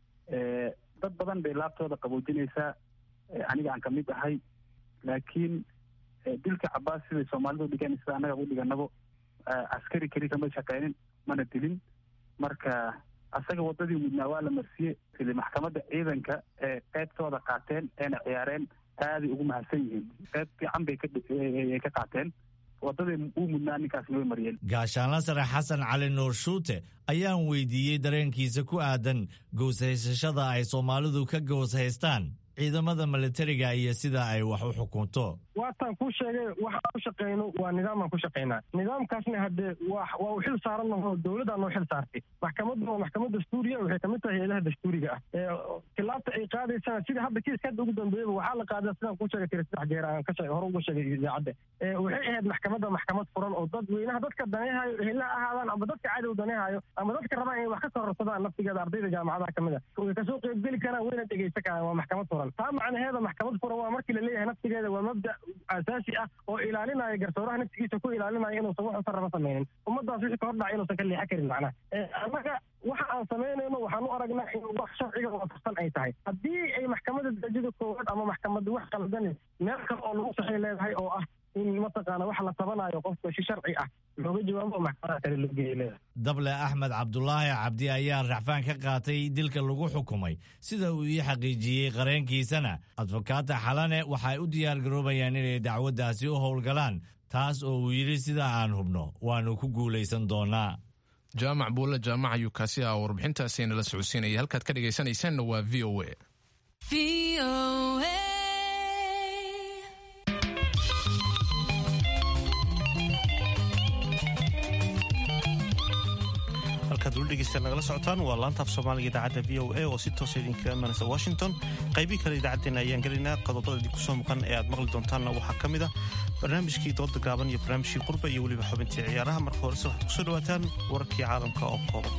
dad badan bay laabtooda qaboojinaysaa, aniga aan ka mid ahay. laakiin dilka cabaas siday soomaalidu dhigeen sida annaga u dhiganabo askari keli kama shaqeynin mana dilin. marka asaga wadadii mudnaa waa la marsiyey sida maxkamadda ciidanka ee qaybtooda qaateen eena ciyaareen aaday ugu mahadsan yihiin. qayb fiican bay ka qaateen wadadii uu mudnaa ninkaas way mariyeen. gaashaanla sare xasan cali nuur shuute ayaan weydiiyey dareenkiisa ku aadan gooshaysashada ay Soomaalidu ka gooshaystaan ciidamada militariga iyo sida ay wax u xukunto. waataan kuu sheegay waxaan ku shaqayno waa nidaamaan ku shaqaynaa nidaamkaasna haddee waa waa u xil saaran naho dowladdaa noo xil saartay maxkamaddu waa maxkamad dastuuriya waxay kamid tahay hay-adaha dastuuriga ah khilaafta ay qaadaysana sida hadda kiiska hadda ugu dambeeyaba waxaa la qaadaa sidaan kuu sheegay tiri saddex jeer aan ka sheegay hore uga sheegay idaacadda waxay ahayd maxkamadda maxkamad furan oo dad weynaha dadka daneehayo helaha ahaadaan ama dadka cadow daneehayo ama dadka rabaan inay wax ka kororsadaan naftigeeda ardayda jaamacadaha kamid a way kasoo qaybgeli karaan wayna dhegaysan karaan waa maxkamad furan taa macnaheeda maxkamad furan waa markii la leeyahay naftigeeda waa mabda asaasi ah oo ilaalinaya garsooraha naftigiisa ku ilaalinaya inuusan wax usarraba samaynin ummadaas wixii ka hor dhaca inuusan ka leexan karin macnaha annaga waxa aan samaynayno waxaan u aragnaa in wax sharciga waafaqsan ay tahay haddii ay maxkamadda darajada koowaad ama maxkamadda wax qaldan meel kale oo lagu saxay leedahay oo ah in mataqaana wax la tabanayo qofka si sharci ah looga jawaabo maxkamada kale loo geeyay leedahay dable axmed cabdulaahi cabdi ayaa racfaan ka qaatay dilka lagu xukumay sida uu ii xaqiijiyey qareenkiisana adfokaata xalane waxay u diyaar garoobayaan inay dacwaddaasi u howlgalaan taas oo uu yidhi sida aan hubno waanu ku guulaysan doonaa jaamac buulle jaamaca yukaasi ah warbixintaasina la socodsiinaya halkaad ka dhegaysanaysaanna waa v o a halkaad ula dhegeysta nagala socotaan waa laantaaf soomaaliga idaacadda v o a oo si toosa idinkaga imanaysa washington qaybii kale idaacaddeenna ayaan gelaynaa qodobada idinku soo maqan ee aad maqli doontaanna waxaa ka mid ah barnaamijkii dooda gaaban iyo barnaamijkii qurba iyo weliba xubintii ciyaaraha marka horese waxaad kusoo dhawaataan wararkii caalamka oo kooban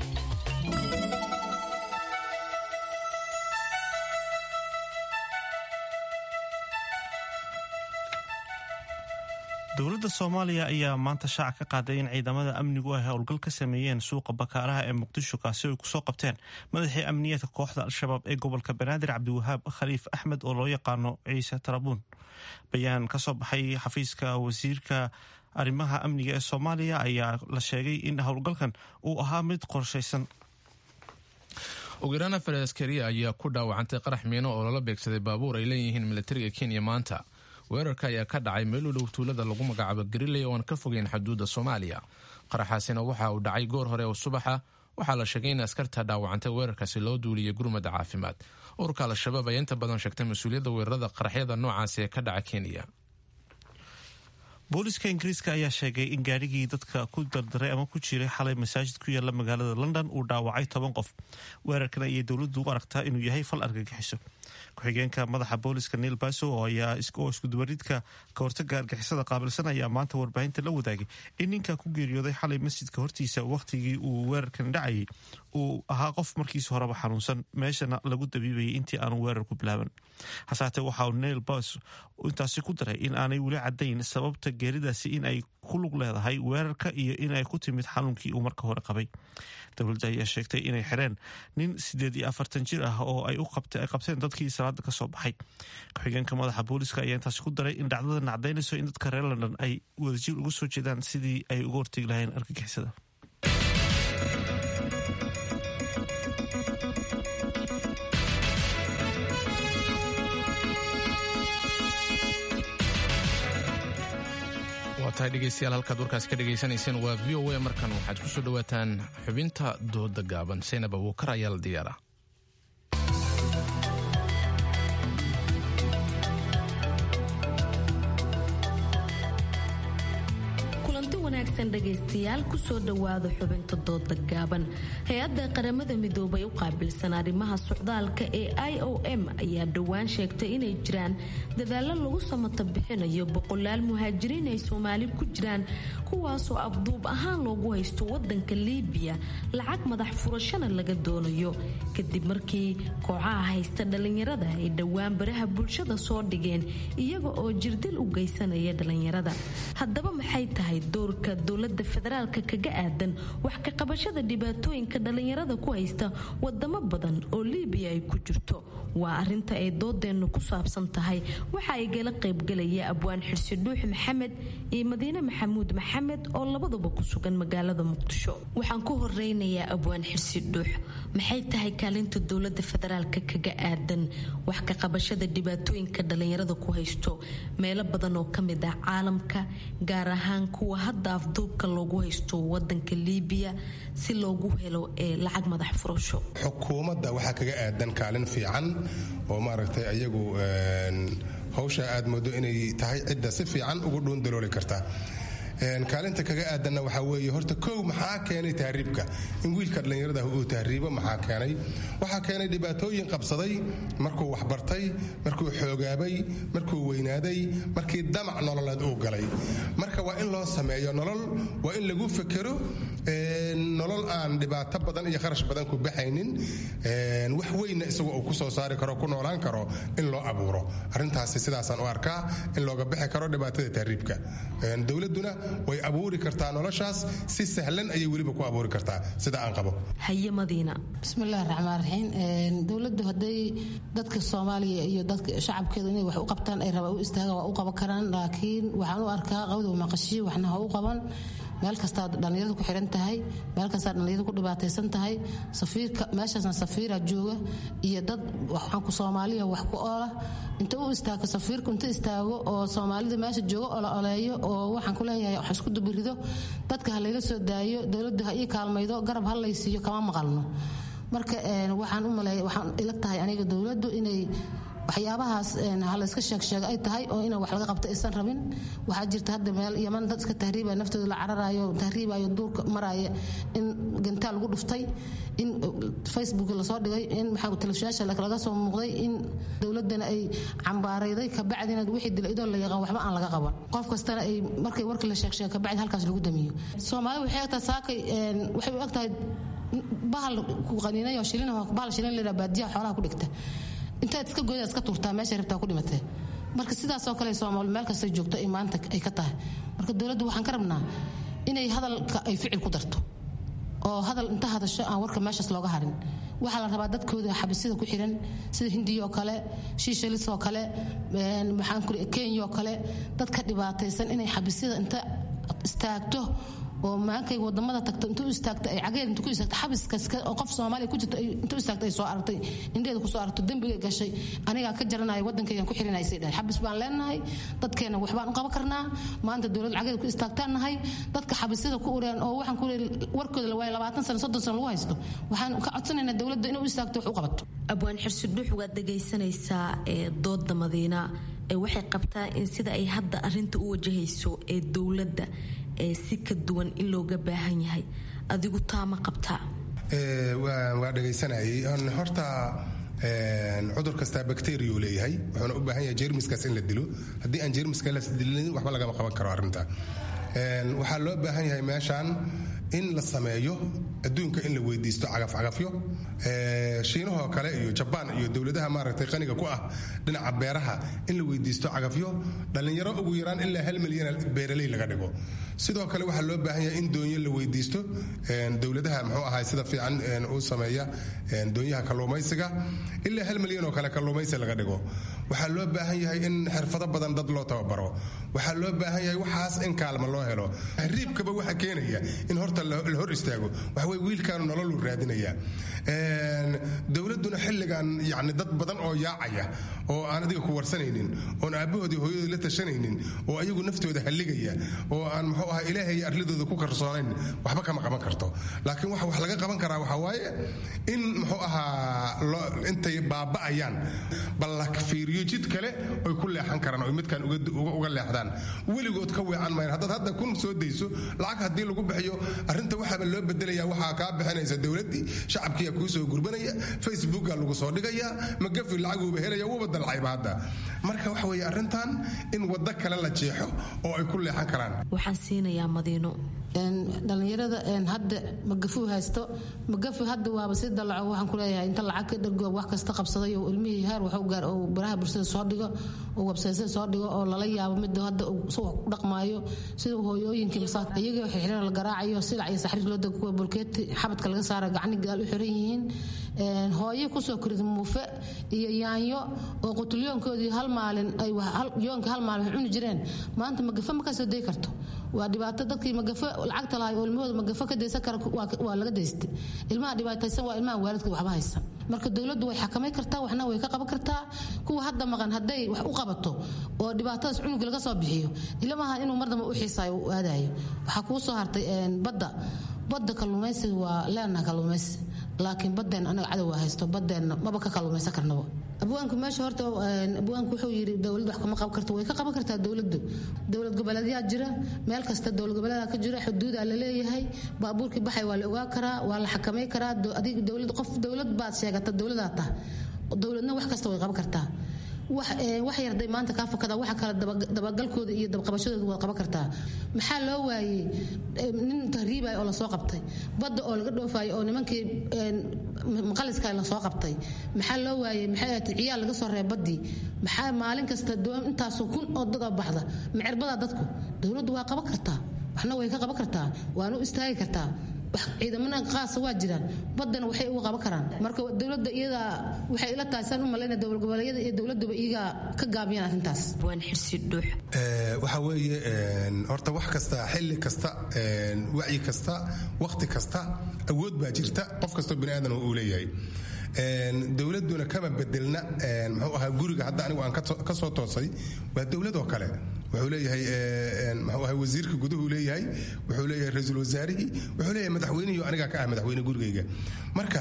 dowladda soomaaliya ayaa maanta shaaca ka qaaday in ciidamada amnigu ay howlgal ka sameeyeen suuqa bakaaraha ee muqdisho kaasi ay kusoo qabteen madaxii amniyeedka kooxda al-shabaab ee gobolka banaadir cabdiwahaab khaliif axmed oo loo yaqaano ciise tarabuun bayaan ka soo baxay xafiiska wasiirka arrimaha amniga ee soomaaliya ayaa la sheegay in howlgalkan uu ahaa mid qorshaysan ugu yaraan afar askari ayaa ku dhaawacantay qarax miino oo lala beegsaday baabuur ay leeyihiin militariga kenya maanta weerarka ayaa ka dhacay meel u dhow tuulada lagu magacaabo gariley oo aan ka fogeyn xuduudda soomaaliya qaraxaasina waxa uu dhacay goor hore oo subaxa waxaa la sheegay in askarta dhaawacantay weerarkaasi loo duuliyay gurmada caafimaad ururka al-shabaab ayaa inta badan sheegtay mas-uuliyadda weerarada qaraxyada noocaasi ee ka dhaca kenya booliska ingiriiska ayaa sheegay in gaarigii dadka ku dardaray ama ku jiray xalay masaajid ku yaala magaalada london uu dhaawacay toban qof weerarkan ayay dowladdu u aragtaa inuu yahay fal argagixiso ku-xigeenka madaxa booliska neil baso oo iskudubaridka ka hortaga argixisada qaabilsan ayaa maanta warbaahinta la wadaagay in ninka ku geeriyooday xalay masjidka hortiisa wakhtigii uu weerarkan dhacayay uu ahaa qof markiisa horeba xanuunsan meeshana lagu dabiibayay intii aanu weerarku bilaaban hasaatee waxa uu neil bas intaasi ku daray in aanay weli caddayn sababta geeridaasi in ay ku lug leedahay weerarka iyo inay ku timid xanuunkii uu marka hore qabay dowladda ayaa sheegtay inay xireen nin siddeed iyo afartan jir ah oo ay ay qabteen dadkii salaada ka soo baxay ku-xigeenka madaxa booliska ayaa intaasi ku daray in dhacdadan cadaynayso in dadka reer london ay wadajir uga soo jeedaan sidii ay uga hortegi lahayn argagixisada tahay dhegeystayaal halkaad warkaasi ka dhegaysanayseen waa v o a markan waxaad ku soo dhawaataan xubinta dooda gaaban saynab abuukar ayaa la diyaara dhegaystayaal kusoo dhawaada xubinta dooda gaaban hay-adda qaramada midoobay u qaabilsan arrimaha socdaalka ee i o m ayaa dhowaan sheegtay inay jiraan dadaallo lagu samata bixinayo boqolaal muhaajiriin ay soomaali ku jiraan kuwaasoo afduub ahaan loogu haysto wadanka liibiya lacag madax furashana laga doonayo kadib markii kooxaha haysta dhalinyarada ay dhowaan baraha bulshada soo dhigeen iyaga oo jirdil u geysanaya dhalinyarada haddaba maxay tahay doorka dowlada federaalka kaga aadan wax ka qabashada dhibaatooyinka dhalinyarada ku haysta wadamo badan oo liibiya ay ku jirto waa arinta ay doodeennu ku saabsan tahay waxa ay gala qaybgalaya abwaan xirsi dhuux maxamed iyo madiine maxamuud maxamed oo labaduba ku sugan magaalada muqdisho waxaan ku horeynayaa abwaan xirsi dhuux maxay tahay kaalinta dowlada federaalka kaga aadan wax ka qabashada dhibaatooyinka dhalinyarada ku haysto meelo badan oo kamid ah caalamka gaar ahaan kuwa hadda afduubka loogu haysto wadanka liibiya si loogu helo ee lacag madax furasho xukuumadda waxaa kaga aadan kaalin fiican oo maaragtay ayagu hawsha aad moodo inay tahay cidda si fiican ugu dhuundalooli karta. kaalinta kaga aadanna waxaa weeye horta kow maxaa keenay tahriibka in wiilka dhallinyarada uu tahriibo maxaa keenay waxaa keenay dhibaatooyin qabsaday markuu waxbartay markuu xoogaabay markuu weynaaday markii damac nololeed uu galay marka waa in loo sameeyo nolol waa in lagu fekero nolol aan dhibaato badan iyo kharash badan ku baxaynin wax weynna isagu uu ku soo saari karo ku noolaan karo in loo abuuro arrintaasi sidaasaan u arkaa in looga bixi karo dhibaatada tahriibka dowladuna way abuuri kartaa noloshaas si sahlan ayay weliba ku abuuri kartaa sida aan qabo. haye madiina. bismillaahi raxmaan raxiim dowladdu hadday dadka soomaaliya iyo dadka shacabkeedu inay wax u qabtaan ay rabaan u istaagaan waa u qaban karaan laakiin waxaan u arkaa qawda maqashiyo waxna ha u qaban meel kastaa dhallinyaradu ku xiran tahay meel kastaa dhallinyaradu ku dhibaataysan tahay safiirka meeshaasna safiira jooga iyo dad waxaan ku Soomaaliya wax ku oola inta uu istaago safiirku inta istaago oo Soomaalida meesha jooga oo la oleeyo oo waxaan ku leeyahay wax isku dubirido dadka ha layla soo daayo dawladdu ha ii kaalmaydo garab ha laysiiyo kama maqalno marka waxaan u maleeyay waxaan ila tahay aniga dawladdu inay waxyaabahaas hal iska sheeg sheeg ay tahay oo in wax laga qabto aysan rabin waxa jirta hadda meel Yemen dad iska tahriiba naftooda la cararayo tahriibayo duurka maraya in gantaal lagu dhuftay in Facebook la soo dhigay in maxaa telefishinka laga soo muuqday in dawladana ay cambaarayday ka bacdina wixii dilaydo la yaqaan waxba aan laga qaban qof kastana ay markay warka la sheeg sheeg ka bacdi halkaas lagu damiyo Soomaaliya waxay tahay saakay waxay u agtahay bahal ku qaniinayo shilinaha bahal shilin la baadiya xoolaha ku dhigta inta iska gooyda iska turtaa meesha rabtaa ku dhimatay marka sidaas oo kale Soomaali meel kasta joogto ay maanta ay ka tahay marka dawladdu waxaan ka rabnaa inay hadalka ay ficil ku darto oo hadal inta hadasho aan warka meeshaas looga harin waxa la rabaa dadkooda xabisida ku xiran sida Hindiya oo kale Seychelles oo kale maxaan ku Kenya oo kale dadka dhibaataysan inay xabisida inta istaagto oo maankay wadamada tagto intuu istaagto ay cageed intuu ku istaagto xabiska oo qof Soomaali ku jirto intuu istaagto ay soo aragtay indheeda ku soo aragto dambiga gashay aniga ka jaranayo wadankaygan ku xirinaysay dad xabis baan leenahay dadkeena wax baan qaban karnaa maanta dawladda cageed ku istaagtaanahay dadka xabisada ku ureen oo waxaan ku warkooda la waayay labaatan sano soddon sano lagu haysto waxaan ka codsanaynaa dawladda inuu istaagto wax u qabato abwaan xirsi dhuux waad dhageysanaysaa ee dooda Madiina ee waxay qabtaa in sida ay hadda arinta u wajahayso ee dawladda ee si ka duwan in looga baahan yahay adigu taama qabtaa ee waa dhageysanayay horta cudur kasta bacteria uu leeyahay wuxuuna u baahan yahay jeermiskaas in la dilo haddii aan jeermiska la dilin waxba laga qaban karo arrinta waxaa loo baahan yahay meeshaan in la sameeyo adduunka in la weydiisto cagaf-cagafyo shiinahoo kale iyo jabaan iyo dowladaha maaragtay qaniga ku ah dhinaca beeraha in la weydiisto cagafyo dhallinyaro ugu yaraan ilaa hal milyan beeraley laga dhigo sidoo kale waxaa loo baahan yahay in doonyo la weydiisto dowladaha muxuu ahay sida fiican uu sameeya doonyaha kalluumaysiga ilaa hal milyan oo kale kalluumaysi laga dhigo waxaa loo baahan yahay in xirfado badan dad loo tababaro waxaa loo baahan yahay waxaas in kaalmo loo helo tahriibkaba waxa keenaya in horta la hor istaago waxa way wiilkan nolol u raadinaya dawladuna xilligan yani dad badan oo yaacaya oo aan adiga ku warsanaynin oo aabahoodii hooyadooda la tashanaynin oo ayagu naftooda haligaya oo aan muxuu ahaa ilaahay arladooda ku karsoonayn waxba kama qaban karto laakiin waxa wax laga qaban karaa waxa waaye in muxuu ahaa intay baaba'ayaan bal la fiiriyo jid kale oo ku leexan karaan oo midkan uga leexdaan weligood ka weecan mayn haddaad hadda kun soo dayso lacag haddii lagu bixiyo arrinta waxaaba loo bedelayaa waxaa kaa bixinaysa dowladdii shacabkiiya kuu soo gurbanaya facebooka lagu soo dhigayaa magafi lacaguuba helaya uuba dalcayba hadda marka waxa weeye arrintan in waddo kale la jeexo oo ay ku leexan karaan waxaan siinayaa Madiino dhalinyarada hadda magafu haysto magafu hadda waaba si dalaco waxaan ku leeyahay inta lacag ka dhargo wax kasta qabsaday oo ilmihii heer waxa uu gaar oo baraha bulshada soo dhigo oo website soo dhigo oo lala yaabo mid hadda uu soo dhaqmaayo sida hooyooyinka masaak iyaga waxay xireen la garaacayo silac iyo saxriir loo dago bulkeeti xabadka laga saaro gacni gaal u xiran yihiin een hooyo ku soo korid muufe iyo yaanyo oo qutulyoonkoodii hal maalin ay hal yoonka hal maalin cuni jireen maanta magafa ma ka soo day karto waa dhibaato dadkii magafa lacagta lahaay oo ilmahooda magafa ka deysan kara waa laga deystay ilmaha dhibaataysan waa ilmaha waalidka waxba haysan marka dawladdu way xakamay kartaa waxna way ka qaban kartaa kuwa hadda maqan haday wax u qabato oo dhibaatadaas cunug laga soo bixiyo ilmaha inuu mardama u xiisaayo aadayo waxa ku soo hartay badda badda kalluumaysiga waa leena kalluumaysi laakiin badeen anaga cadow waa haysto badeen maba ka kalluumaysan karnaba abwaanku meesha horta abwaanku wuxuu yiri dawladdu wax kama qaban karto way ka qaban kartaa dawladdu dawlad goboleedyaa jira meel kasta dawlad goboleedka ka jira xuduud la leeyahay baabuurkii baxay waa la ogaa karaa waa la xakameey karaa adiga dawlad qof dawlad baad sheegata dawladaha taa dawladna wax kasta way qaban kartaa wax wax yarday maanta ka fakada waxa kala dabagalkooda iyo dabaqabashadooda waa qaban kartaa maxaa loo waayay nin tahriibay oo la soo qabtay badda oo laga dhoofay oo nimankii maqaliska la soo qabtay maxaa loo waayay maxay ciyaal laga soo reebadii maxaa maalin kasta doon intaas kun oo dad baxda macirbada dadku dawladdu waa qaban kartaa waxna way ka qaban kartaa waana u istaagi kartaa ciidamada qaas waa jiraan badana waxay uga qaban karaan marka dawladda iyada waxay ila tahay san u maleynaa dawlad goboleedyada iyo dawladduba iyaga ka gaabiyaan arrintaas waan xirsi dhuux waxa weeye horta wax kasta xilli kasta wacyi kasta waqti kasta awood baa jirta qof kasta bini aadan uu leeyahay dawladuna kama bedelna muxuu ahaa guriga hadda anigu aan ka soo toosay waa dawlad oo kale wuxuu leeyahay muxuu ahaa wasiirka guduhu leeyahay wuxuu leeyahay ra'iisul wasaarihi wuxuu leeyahay madaxweynaha aniga ka ah madaxweyne gurigayga marka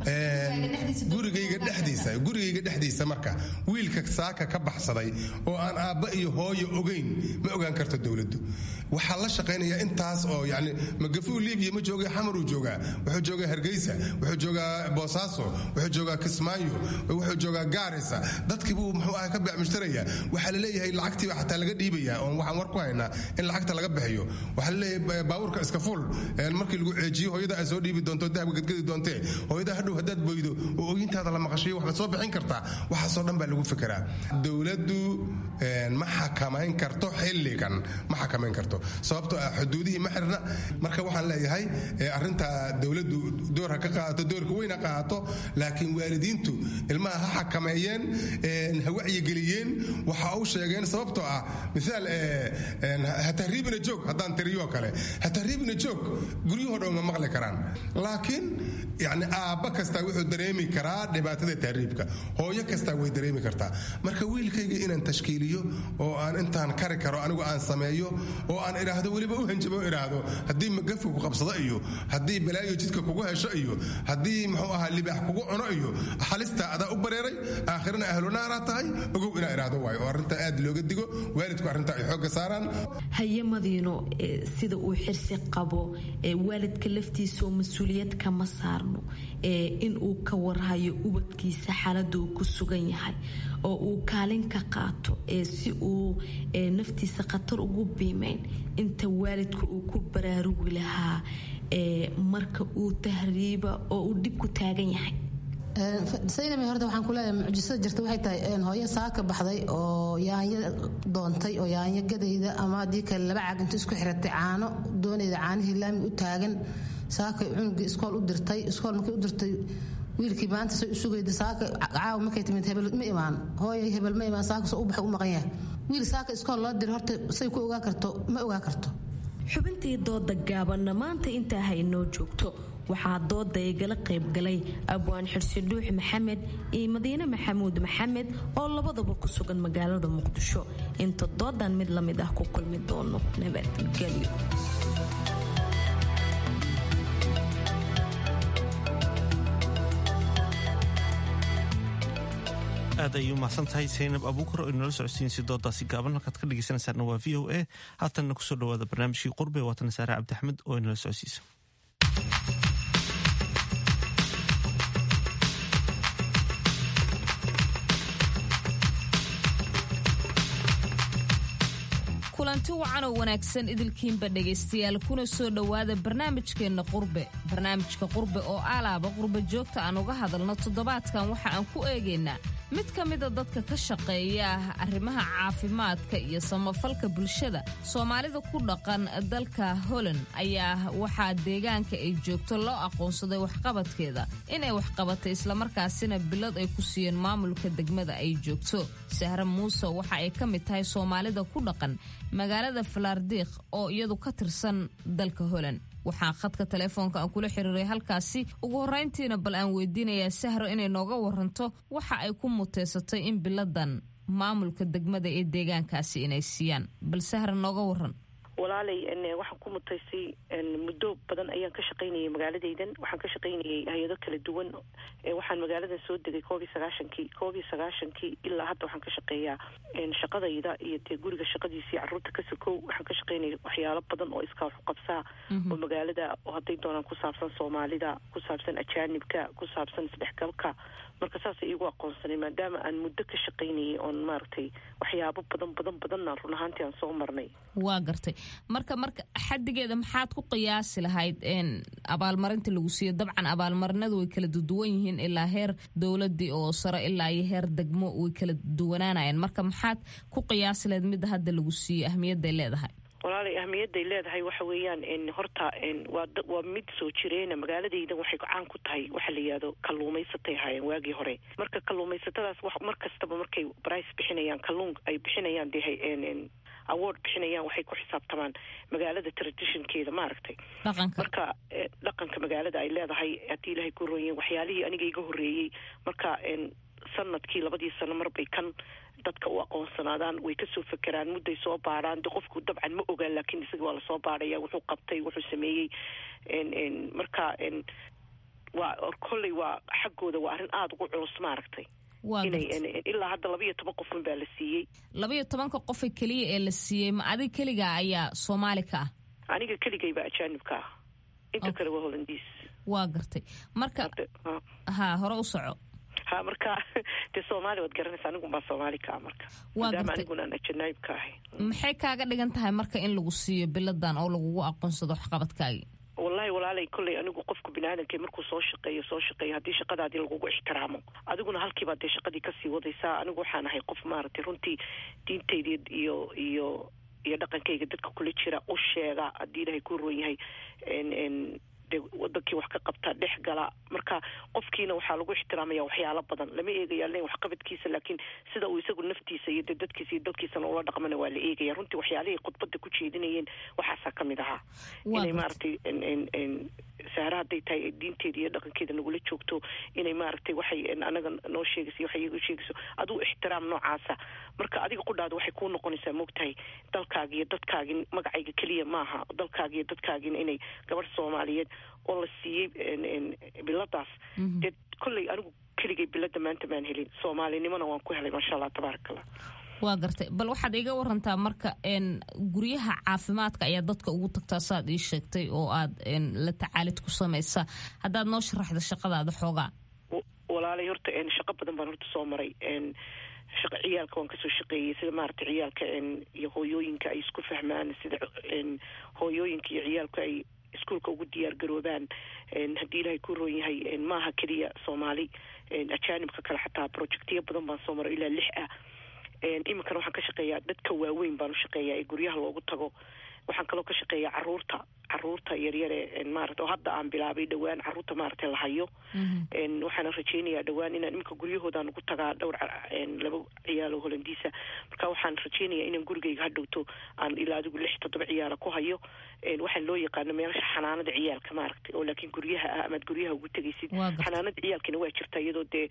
gurigayga dhexdiisa gurigayga dhexdiisa marka wiilka saaka ka baxsaday oo aan aabba iyo hooyo ogeyn ma ogaan karto dawladdu waxa la shaqeynaya intaas oo yaani magafuu Liibiya ma jooga xamaru jooga wuxuu jooga Hargeysa wuxuu jooga Boosaaso wuxuu jooga Kismaayo wuxuu jooga Gaarisa dadkii buu muxuu ahaa ka baac mushtaraya waxa la leeyahay lacagtii waxa laga dhiibaya oo waxaan war ku haynaa in lacagta laga bixiyo waxa la leeyahay baabuurka iska fuul markii lagu ceejiyo hooyada ay soo dhiibi doonto dahab gadgadi doonte hooyada hadhow hadaad boydo oo ooyintaada la maqashiyo wax la soo bixin kartaa waxa soo dhan baa lagu fikiraa dawladdu ma xakamayn karto xilligan ma xakamayn karto sababtoo ah xuduudihii ma xirna marka waxaan leeyahay arinta dawladdu door ka qaadato doorka weyn ka qaadato laakiin waalidiintu ilmaha ha xakameeyeen ha wacyi geliyeen waxa uu sheegeen sababtoo ah misaal ha tahriibina joog haddaan tiriyo kale ha tahriibina joog guryahooda uma maqli karaan laakiin yani aabba kasta wuxuu dareemi karaa dhibaatada tahriibka hooyo kasta way dareemi kartaa marka wiilkayga inaan tashkiiliyo oo aan intaan kari karo anigu aan sameeyo oo aan iraahdo waliba u hanjabo iraahdo haddii magafka ku qabsado iyo haddii balaayo jidka kugu hesho iyo haddii muxuu ahaa libaax kugu cuno iyo halista adaa u bareeray aakhirna ahlu naara tahay ogow inaa iraahdo waayo oo arrinta aad looga digo waalidku arrinta ay xoogga saaraan haye madiino sida uu xirsi qabo waalidka laftiisa oo mas-uuliyad kama saarno in uu ka warhayo ubadkiisa xaaladda uu ku sugan yahay oo uu kaalin ka qaato si uu naftiisa khatar ugu biimeyn inta waalidka uu ku baraarugi lahaa marka uu tahriiba oo uu dhib ku taagan yahay saynami horta waxaan ku leeyahay mucjisada jirta waxay tahay hooyo saaka baxday oo yaanyo doontay oo yaanyo gadayda ama haddii kale laba caag inta isku xiratay caano doonayda caanihii laami u taagan saaka cunugii iskool u dirtay iskool markay u dirtay wiilkii maanta say u sugayda saaka caawa markay timid hebel ma imaan hooyay hebel ma imaan saaka soo u baxay u maqan yahay wiil saaka iskool loo diray horta say ku ogaa karto ma ogaa karto xubintii dooda gaabanna maanta intaa haynoo joogto waxaa dooda igala qaybgalay abwaan xirsi dhuux maxamed iyo madiine maxamuud maxamed oo labadaba ku sugan magaalada muqdisho inta doodan mid la mid ah ku kulmi doono nabadgelyo aad ayay u mahadsan tahay saynab abuukar oo inala socodsiinsi doodaasi gaaban halkaad ka dhegeysanaysaana waa v o a haatanna kusoo dhawaada barnaamijkii qurbe waatan saare cabdixamed oo inala socodsiisa kulanti wacan oo wanaagsan idilkiinba dhegaystayaal kuna soo dhowaada barnaamijkeenna qurbe barnaamijka qurbe oo alaaba qurbe joogta aan uga hadalno toddobaadkan waxa aan ku eegaynaa mid ka mida dadka ka shaqeeya arrimaha caafimaadka iyo samafalka bulshada soomaalida ku dhaqan dalka Holland ayaa waxaa deegaanka ay joogto loo aqoonsaday waxqabadkeeda inay waxqabatay islamarkaasina bilad ay ku siiyeen maamulka degmada ay joogto Sahra Muuse waxa ay ka mid tahay soomaalida ku dhaqan magaalada Flaardiq oo iyadu ka tirsan dalka Holland waxaan khadka telefoonka aan kula xiriiray halkaasi ugu horeyntiina bal aan weydiinayaa Sahro inay nooga waranto waxa ay ku muteysatay in biladan maamulka degmada ee deegaankaasi inay siiyaan bal Sahro nooga waran walaalay waxaan ku mutaysay muddo badan ayaan ka shaqaynayay magaaladaydan waxaan ka shaqaynayay hay-ado kala duwan waxaan magaaladan soo degay koob iyo sagaashankii koob iyo sagaashankii ilaa hadda waxaan ka shaqeeyaa shaqadayda iyo dee guriga shaqadiisii carruurta ka sokow waxaan ka shaqaynayay waxyaalo badan oo iskaa wax qabsaa oo magaalada oo hadday doonaan ku saabsan soomaalida ku saabsan ajaanibka ku saabsan isdhexgalka marka saasay iigu aqoonsanay maadaama aan muddo ka shaqaynayay oon maaragtay waxyaabo badan badan badanna run ahaantii aan soo marnay waa gartay marka marka xaddigeeda maxaad ku qiyaasi lahayd abaalmarinta lagu siiyo dabcan abaalmarinadu way kala duwan yihiin ilaa heer dowladii oo sare ilaa iyo heer degmo way kala duwanaanayaan marka maxaad ku qiyaasi lahayd midda hadda lagu siiyo ahmiyadday leedahay walaalay ahmiyadday leedahay waxa weeyaan horta waa waa mid soo jireena magaaladaydan waxay caan ku tahay waxa la yidhaahdo kalluumaysatay ahaayeen waagii hore marka kalluumaysatadaas mar kastaba markay price bixinayaan kalluun ay bixinayaan dee award bixinayaan waxay ku xisaabtamaan magaalada traditionkeeda maaragtay marka dhaqanka magaalada ay leedahay haddii ilaahay ku roonyiin waxyaalihii aniga iga horreeyey marka sanadkii labadii sano marbay kan dadka u aqoonsanaadaan way kasoo fekeraan mudday soo baadhaan de qofku dabcan ma ogaan laakiin isaga waa lasoo baadhaya wuxuu qabtay wuxuu sameeyey marka waa kolley waa xaggooda waa arrin aada ugu culus maaragtay ilaa hadda labaiyo toban qofun baa la siiyey labaiyo tobanka qofa keliya ee la siiyey ma adig keligaa ayaa soomaali ka ah aniga keligayba ajaanibka ah inta kale waa holandiis waa gartay marka ha hore u soco ha marka dee soomaali waad garanaysa anigun baa soomaali ka ah marka maadaama aniguna aan ajanaayib ka ahay maxay kaaga dhigan tahay marka in lagu siiyo biladan oo lagugu aqoonsado waxqabadkaagii wallahi walaalay kolley anigu qofku biniaadanka markuu soo shaqeeyo soo shaqeeyo haddii shaqadaadii lagugu ixtiraamo adiguna halkiibaad dee shaqadii kasii wadaysaa anigu waxaan ahay qof maaragtay runtii diintayda iyo iyo iyo dhaqankayga dadka kula jira u sheega haddii ilaahay ku roon yahay de wadankii wax ka qabtaa dhex gala marka qofkiina waxaa lagu ixtiraamaya waxyaalo badan lama eegaya len waxqabadkiisa laakiin sida uu isagu naftiisa iyo de dadkiisa iyo dalkiisana ula dhaqmana waa la eegaya runtii waxyaalihii khudbada ku jeedinayeen waxaasaa kamid ahaa inay maaragtay saara hadday tahay diinteeda iyo dhaqankeeda nagula joogto inay maaragtay waxay anaga noo sheegayso waxay iyagu sheegayso aduu ixtiraam noocaasa marka adiga qudhaada waxay kuu noqonaysaa moogtahay dalkaaga iyo dadkaagin magacayga keliya maaha dalkaaga iyo dadkaagina inay gabadh soomaaliyeed oo la siiyey biladaas dee kolley anigu keligay bilada maanta maan helin soomaalinimona waan ku helay maasha allah tabaaraka allah waa gartay bal waxaad iga warantaa marka guryaha caafimaadka ayaa dadka ugu tagtaa saaad ii sheegtay oo aad la tacaalid ku samaysa haddaad noo sharaxda shaqadaada xoogaa walaalay horta shaqo badan baan horta soo maray shaqa ciyaalka waan kasoo shaqeeyey sida maaragtay ciyaalka iyo hooyooyinka ay isku fahmaan sida hooyooyinka iyo ciyaalku ay iskuolka ugu diyaar garoobaan haddii ilaahay ku roon yahay maaha keliya soomaali ajaanibka kale xataa projectiyo badan baan soo maray ilaa lix ah iminkana waxaan ka shaqeeyaa dadka waaweyn baan u shaqeeyaa ee guryaha loogu tago waxaan kaloo ka shaqeeyaa caruurta caruurta yaryare maarata oo hadda aan bilaabay dhowaan caruurta maaragtay la hayo waxaana rajeynayaa dhowaan inaan iminka guryahoodaan ugu tagaa dhowr laba ciyaalo holandiisa marka waxaan rajeynayaa inaan gurigayga hadhowto aan ilaa adigu lix toddoba ciyaala ku hayo waxaan loo yaqaano meelasha xanaanada ciyaalka maaragtay oo laakiin guryaha ah amaad guryaha ugu tegaysid xanaanada ciyaalkina waa jirtaa iyadoo dee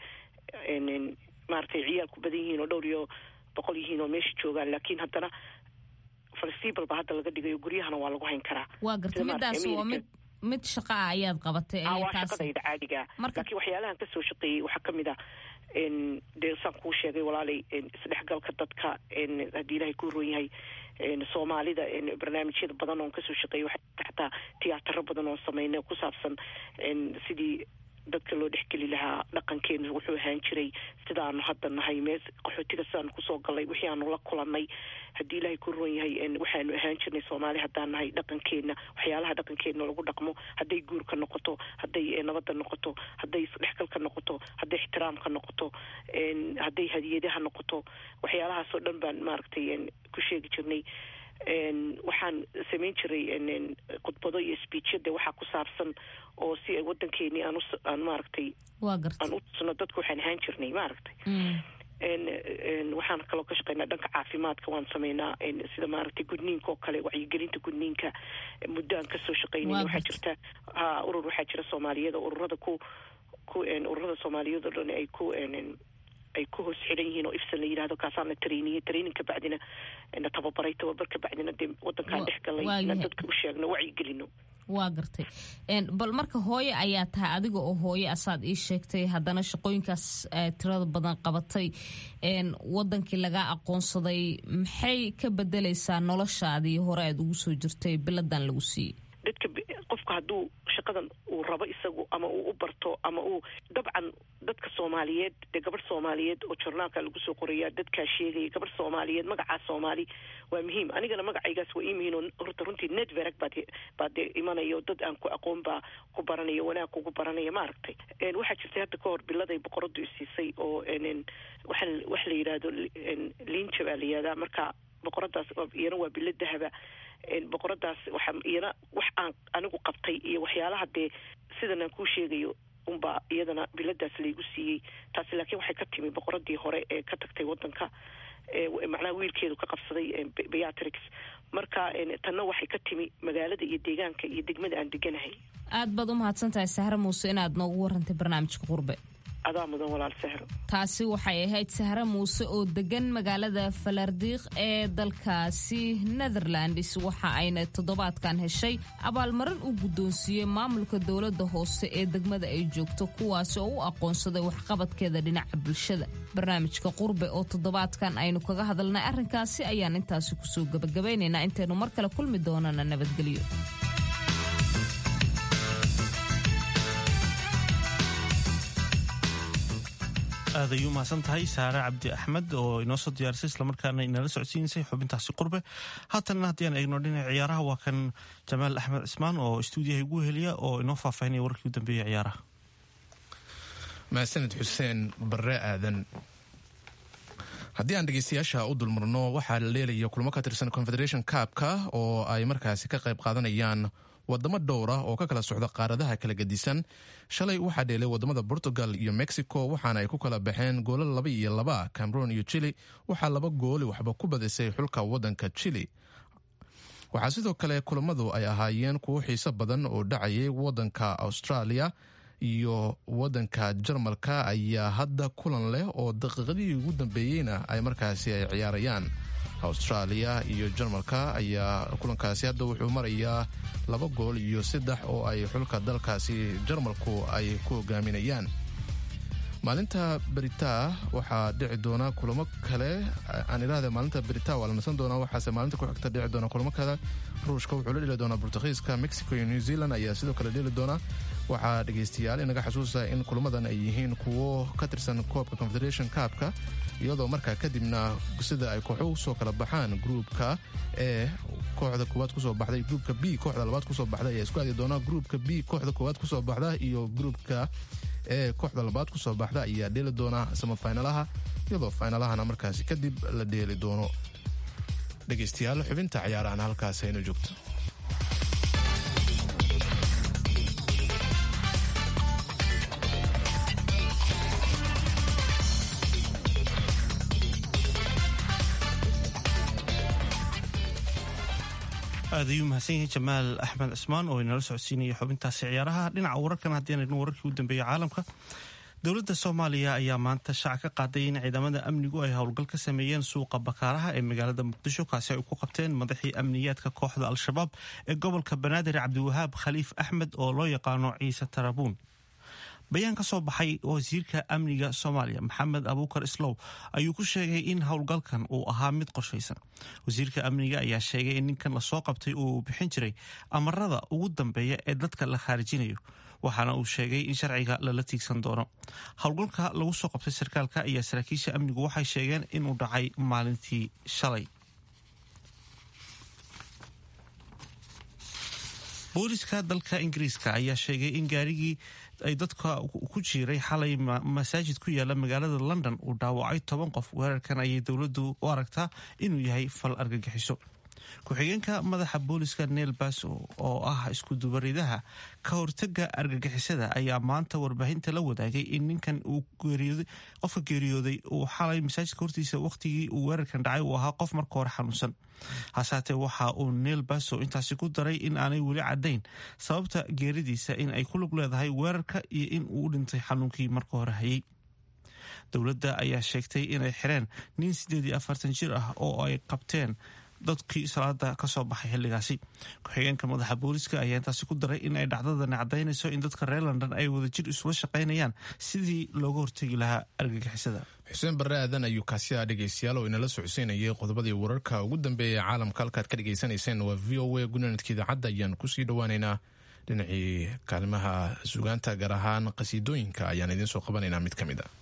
maaragtay ciyaalku badan yihiin oo dhowr iyo boqol yihiin oo meesha joogaan laakiin haddana flexible ba hadda laga dhigayo guryahana waa lagu hayn karaa waa gartay midaas waa mid mid shaqa ah ayaad qabatay waa shaqadayda caadiga laakiin waxyaalahan kasoo shaqeeyey waxaa kamid ah dee saan kuu sheegay walaalay isdhexgalka dadka haddii ilaahay ku roon yahay soomaalida barnaamijyada badan oon kasoo shaqeeyey waxaa xataa tiyaataro badan oon sameynay ku saabsan sidii dadka loo dhexgeli lahaa dhaqankeena wuxuu ahaan jiray sidaanu hadda nahay mee qaxootiga sidaanu kusoo galay wixii aanu la kulannay haddii ilaahay ku roon yahay waxaanu ahaan jirnay soomaali haddaan nahay dhaqankeena waxyaalaha dhaqankeena lagu dhaqmo hadday guurka noqoto hadday nabadda noqoto hadday isdhexgalka noqoto hadday ixtiraamka noqoto hadday hadiyadaha noqoto waxyaalahaasoo dhan baan maaragtay ku sheegi jirnay waxaan samayn jiray khudbado iyo speechade waxaa ku saabsan oo si ay waddankeeni aan aan maaragtay aan u tusno dadka waxaan ahaan jirnay maaragtay waxaan kaloo ka shaqeynaa dhanka caafimaadka waan sameynaa sida maaragtay gudniinka oo kale wacyigelinta gudniinka muddo aan kasoo shaqeynay waxaa jirta ha urur waxaa jira soomaaliyeed oo ururada ku ku ururada soomaaliyeed oo dhan ay ku ay ku hoos xiran yihiin oo ifsan la yidhahdo kaasaana trainiyey training ka bacdina na tababaray tababar ka bacdina dee wadankaan dhex galay inaan dadka u sheegno wacyigelino waa gartay bal marka hooye ayaa tahay adiga oo hooye asaad ii sheegtay haddana shaqooyinkaas tirada badan qabatay wadankii lagaa aqoonsaday maxay ka bedelaysaa noloshaadii hore aad ugu soo jirtay biladan lagu siiyey dadka qofka hadduu shaqadan uu rabo isagu ama uu u barto ama uu dabcan dadka soomaaliyeed dee gabarh soomaaliyeed oo jornaalka lagu soo qorayaa dadkaa sheegaya gabarh soomaaliyeed magacaa soomaali waa muhiim anigana magacaygaas waa ii muhiin oo horta runtii netwerk baad baad dee imanayo dad aan ku aqoon baa ku baranayo wanaag kugu baranaya maaragtay waxaa jirtay hadda ka hor biladay boqoradu isiisay oo waxaa wax la yidhaahdo linja baa la yihahdaa marka boqoradaas iyana waa bilo dahaba boqoradaas waxa iyana wax aan anigu qabtay iyo waxyaalaha dee sidan aan kuu sheegayo unbaa iyadana biladaas laygu siiyey taasi laakiin waxay ka timi boqoradii hore ee ka tagtay wadanka macnaha wiilkeedu ka qabsaday beatrix marka tanna waxay ka timi magaalada iyo deegaanka iyo degmada aan deganahay aad baad u mahadsan tahay sahre muuse inaad noogu warantay barnaamijka qurbe adaa mudan walaal sahro taasi waxay ahayd sahre muuse oo degan magaalada falardiiq ee dalkaasi netherlands waxa ayna toddobaadkan heshay abaalmarin uu guddoonsiiyey maamulka dowladda hoose ee degmada ay joogto kuwaasi oo u aqoonsaday waxqabadkeeda dhinaca bulshada barnaamijka qurbe oo toddobaadkan aynu kaga hadalnay arrinkaasi ayaan intaasi kusoo gabagabaynaynaa intaynu mar kale kulmi doonana nabadgelyo aad ay u mahadsan tahay saare cabdi axmed oo inoo soo diyaarisay islamarkaana inala socodsiinisay xubintaasi qurbe haatanna haddii aan eegno dhinaca ciyaaraha waa kan jamaal axmed cismaan oo stuudiyaha igu heliya oo inoo faahfaahinaya warkii u dambeeyey ciyaaraha mahadsanid xuseen barre aadan haddii aan dhegeystayaasha u dulmarno waxaa la leelaya kulmo ka tirsan confederation kaabka oo ay markaasi ka qayb qaadanayaan wadamo dhowra oo ka kala socda qaaradaha kala gedisan shalay waxaa dheelay wadamada Portugal iyo Mexico waxaana ay ku kala baxeen goolal laba iyo laba. Cameroon iyo Chile waxaa laba gooli waxba ku badisay xulka wadanka Chile. waxaa sidoo kale kulamadu ay ahaayeen kuwo xiiso badan oo dhacayay wadanka Australia iyo wadanka Jarmalka ayaa hadda kulan leh oo daqiiqadii ugu dambeeyeyna ay markaasi ay ciyaarayaan. Australia iyo Jarmalka ayaa kulankaasi hadda wuxuu marayaa laba gool iyo saddex oo ay xulka dalkaasi Jarmalku ay ku hogaaminayaan. maalinta Beritaa waxaa dhici doona kulamo kale aan iraahdo maalinta Beritaa waa la nasan doona waxaase maalinta ku xigta dhici doona kulamo kale. Ruushka wuxuu la dhili doonaa Portugiiska, Mexico iyo New Zealand ayaa sidoo kale dhili doona. waxaa dhageystayaal inaga xasuusa in kulamadan ay yihiin kuwo ka tirsan koobka Confederation Cup-ka iyadoo markaa kadibna sida ay kooxo u soo kala baxaan groupka ee kooxda koowaad ku soo baxday groupka B kooxda labaad ku soo baxday ayaa isku aadi doona groupka B kooxda koowaad ku soo baxda iyo groupka ee kooxda labaad ku soo baxda ayaa dheeli doona semifinalaha iyadoo finalahana markaasi kadib la dheeli doono. dhageystayaal xubinta ciyaarahan halkaas aynu joogto. aad ayuu mahadsan yahay jamaal axmed cismaan oo inala socodsiinaya xubintaasi ciyaaraha. dhinaca wararkan haddii aan eegno wararkii u dambeeyey caalamka, dowladda soomaaliya ayaa maanta shaac ka qaaday in ciidamada amnigu ay howlgal ka sameeyeen suuqa bakaaraha ee magaalada muqdisho, kaasi ay ku qabteen madaxii amniyaadka kooxda al-shabaab ee gobolka banaadir cabdiwahaab khaliif axmed oo loo yaqaano ciise tarabuun. bayaan ka soo baxay wasiirka amniga Soomaaliya Maxamed Abuukar Islow ayuu ku sheegay in howlgalkan uu ahaa mid qorshaysan. wasiirka amniga ayaa sheegay in ninkan la soo qabtay uu bixin jiray amarada ugu dambeeya ee dadka la khaarijinayo, waxaana uu sheegay in sharciga lala tiigsan doono. howlgalka lagu soo qabtay sarkaalka ayaa saraakiisha amnigu waxay sheegeen inuu dhacay maalintii shalay. booliska dalka Ingiriiska ayaa sheegay in gaarigii ay dadka ku jiray xalay masaajid ku yaala magaalada London uu dhaawacay toban qof. weerarkan ayay dowladdu u aragtaa inuu yahay fal argagixiso. ku-xigeenka madaxa booliska Neil Basso oo ah isku dubaridaha ka hortaga argagixisada ayaa maanta warbaahinta la wadaagay in ninkan uu geeriyooday qofka geeriyooday uu xalay masaajidka hortiisa waqtigii uu weerarkan dhacay uu ahaa qof marka hore xanuunsan. hasaatee waxa uu Neil Basso intaasi ku daray in aanay weli caddayn sababta geeridiisa in ay ku lug leedahay weerarka iyo in uu dhintay xanuunkii marka hore hayay. dowladda ayaa sheegtay inay xireen nin siddeed iyo afartan jir ah oo ay qabteen dadkii salaada ka soo baxay xilligaasi. ku-xigeenka madaxa booliska ayaa intaasi ku daray in ay dhacdadani caddaynayso in dadka reer london ay wadajir isula shaqaynayaan sidii looga hortegi lahaa argagixisada. xuseen barre aadan ayuu kaasi ah dhegaystayaal oo inala socodsiinayay qodobadii wararka ugu dambeeya ee caalamka halkaad ka dhagaysanayseen waa v o a gunaanadka idaacadda ayaan kusii dhowaaneynaa dhinacii kaalmaha sugaanta gaar ahaan qasiidooyinka ayaan idiin soo qabanaynaa mid ka mid a.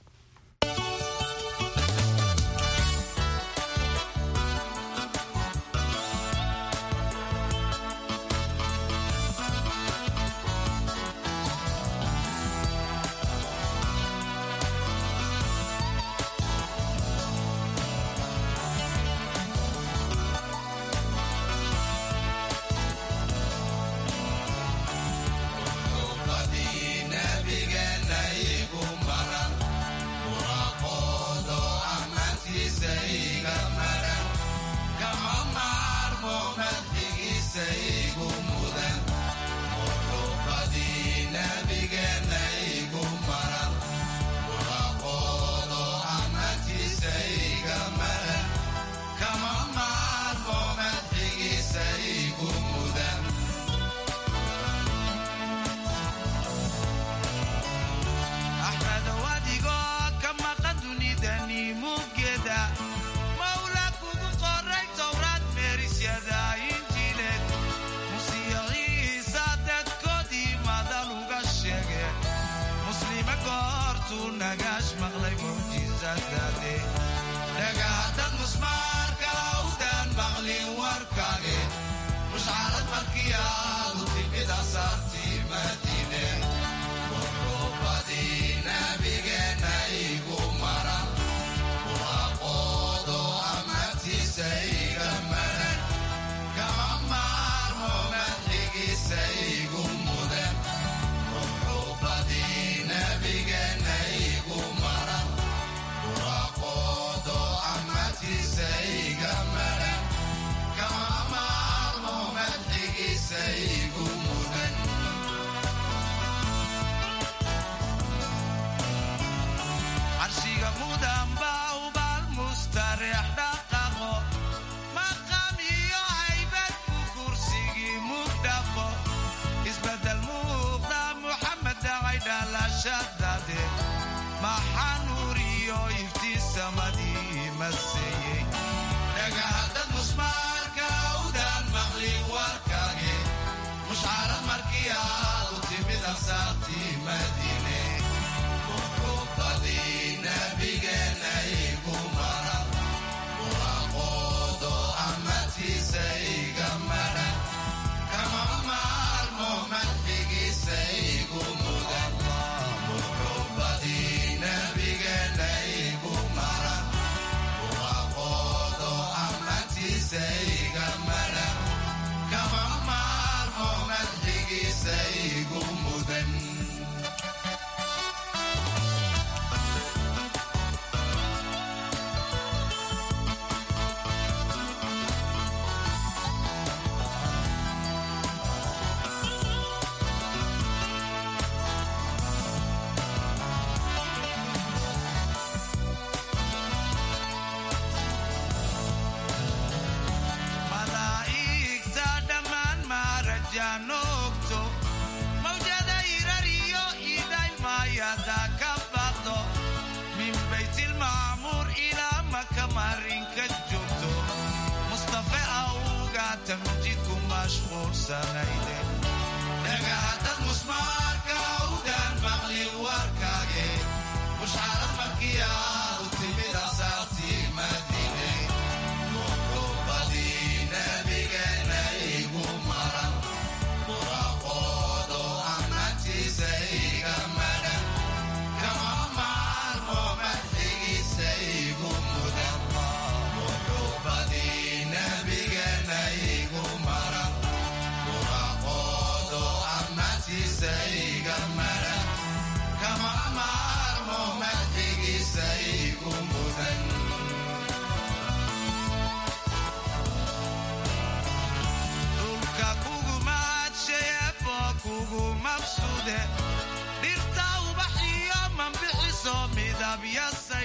dhirta ubaxiyo manbixiso midabya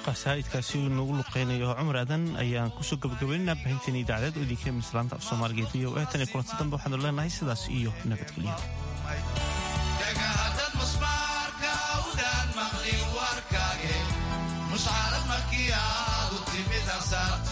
qasaa'idkaasi uu inoogu luqeynayo cumar aadan ayaan kusoo gabagabaynaynaa baahinteena idaacadeed oo idinka mislaanta af soomaaliga v o a tan iyo kulanti dambe waxaanu leenahay sidaas iyo nabadgelyo dagahadad musmaarka awdaan maqlin warkaage mushcarad markii aad u timid ansaarta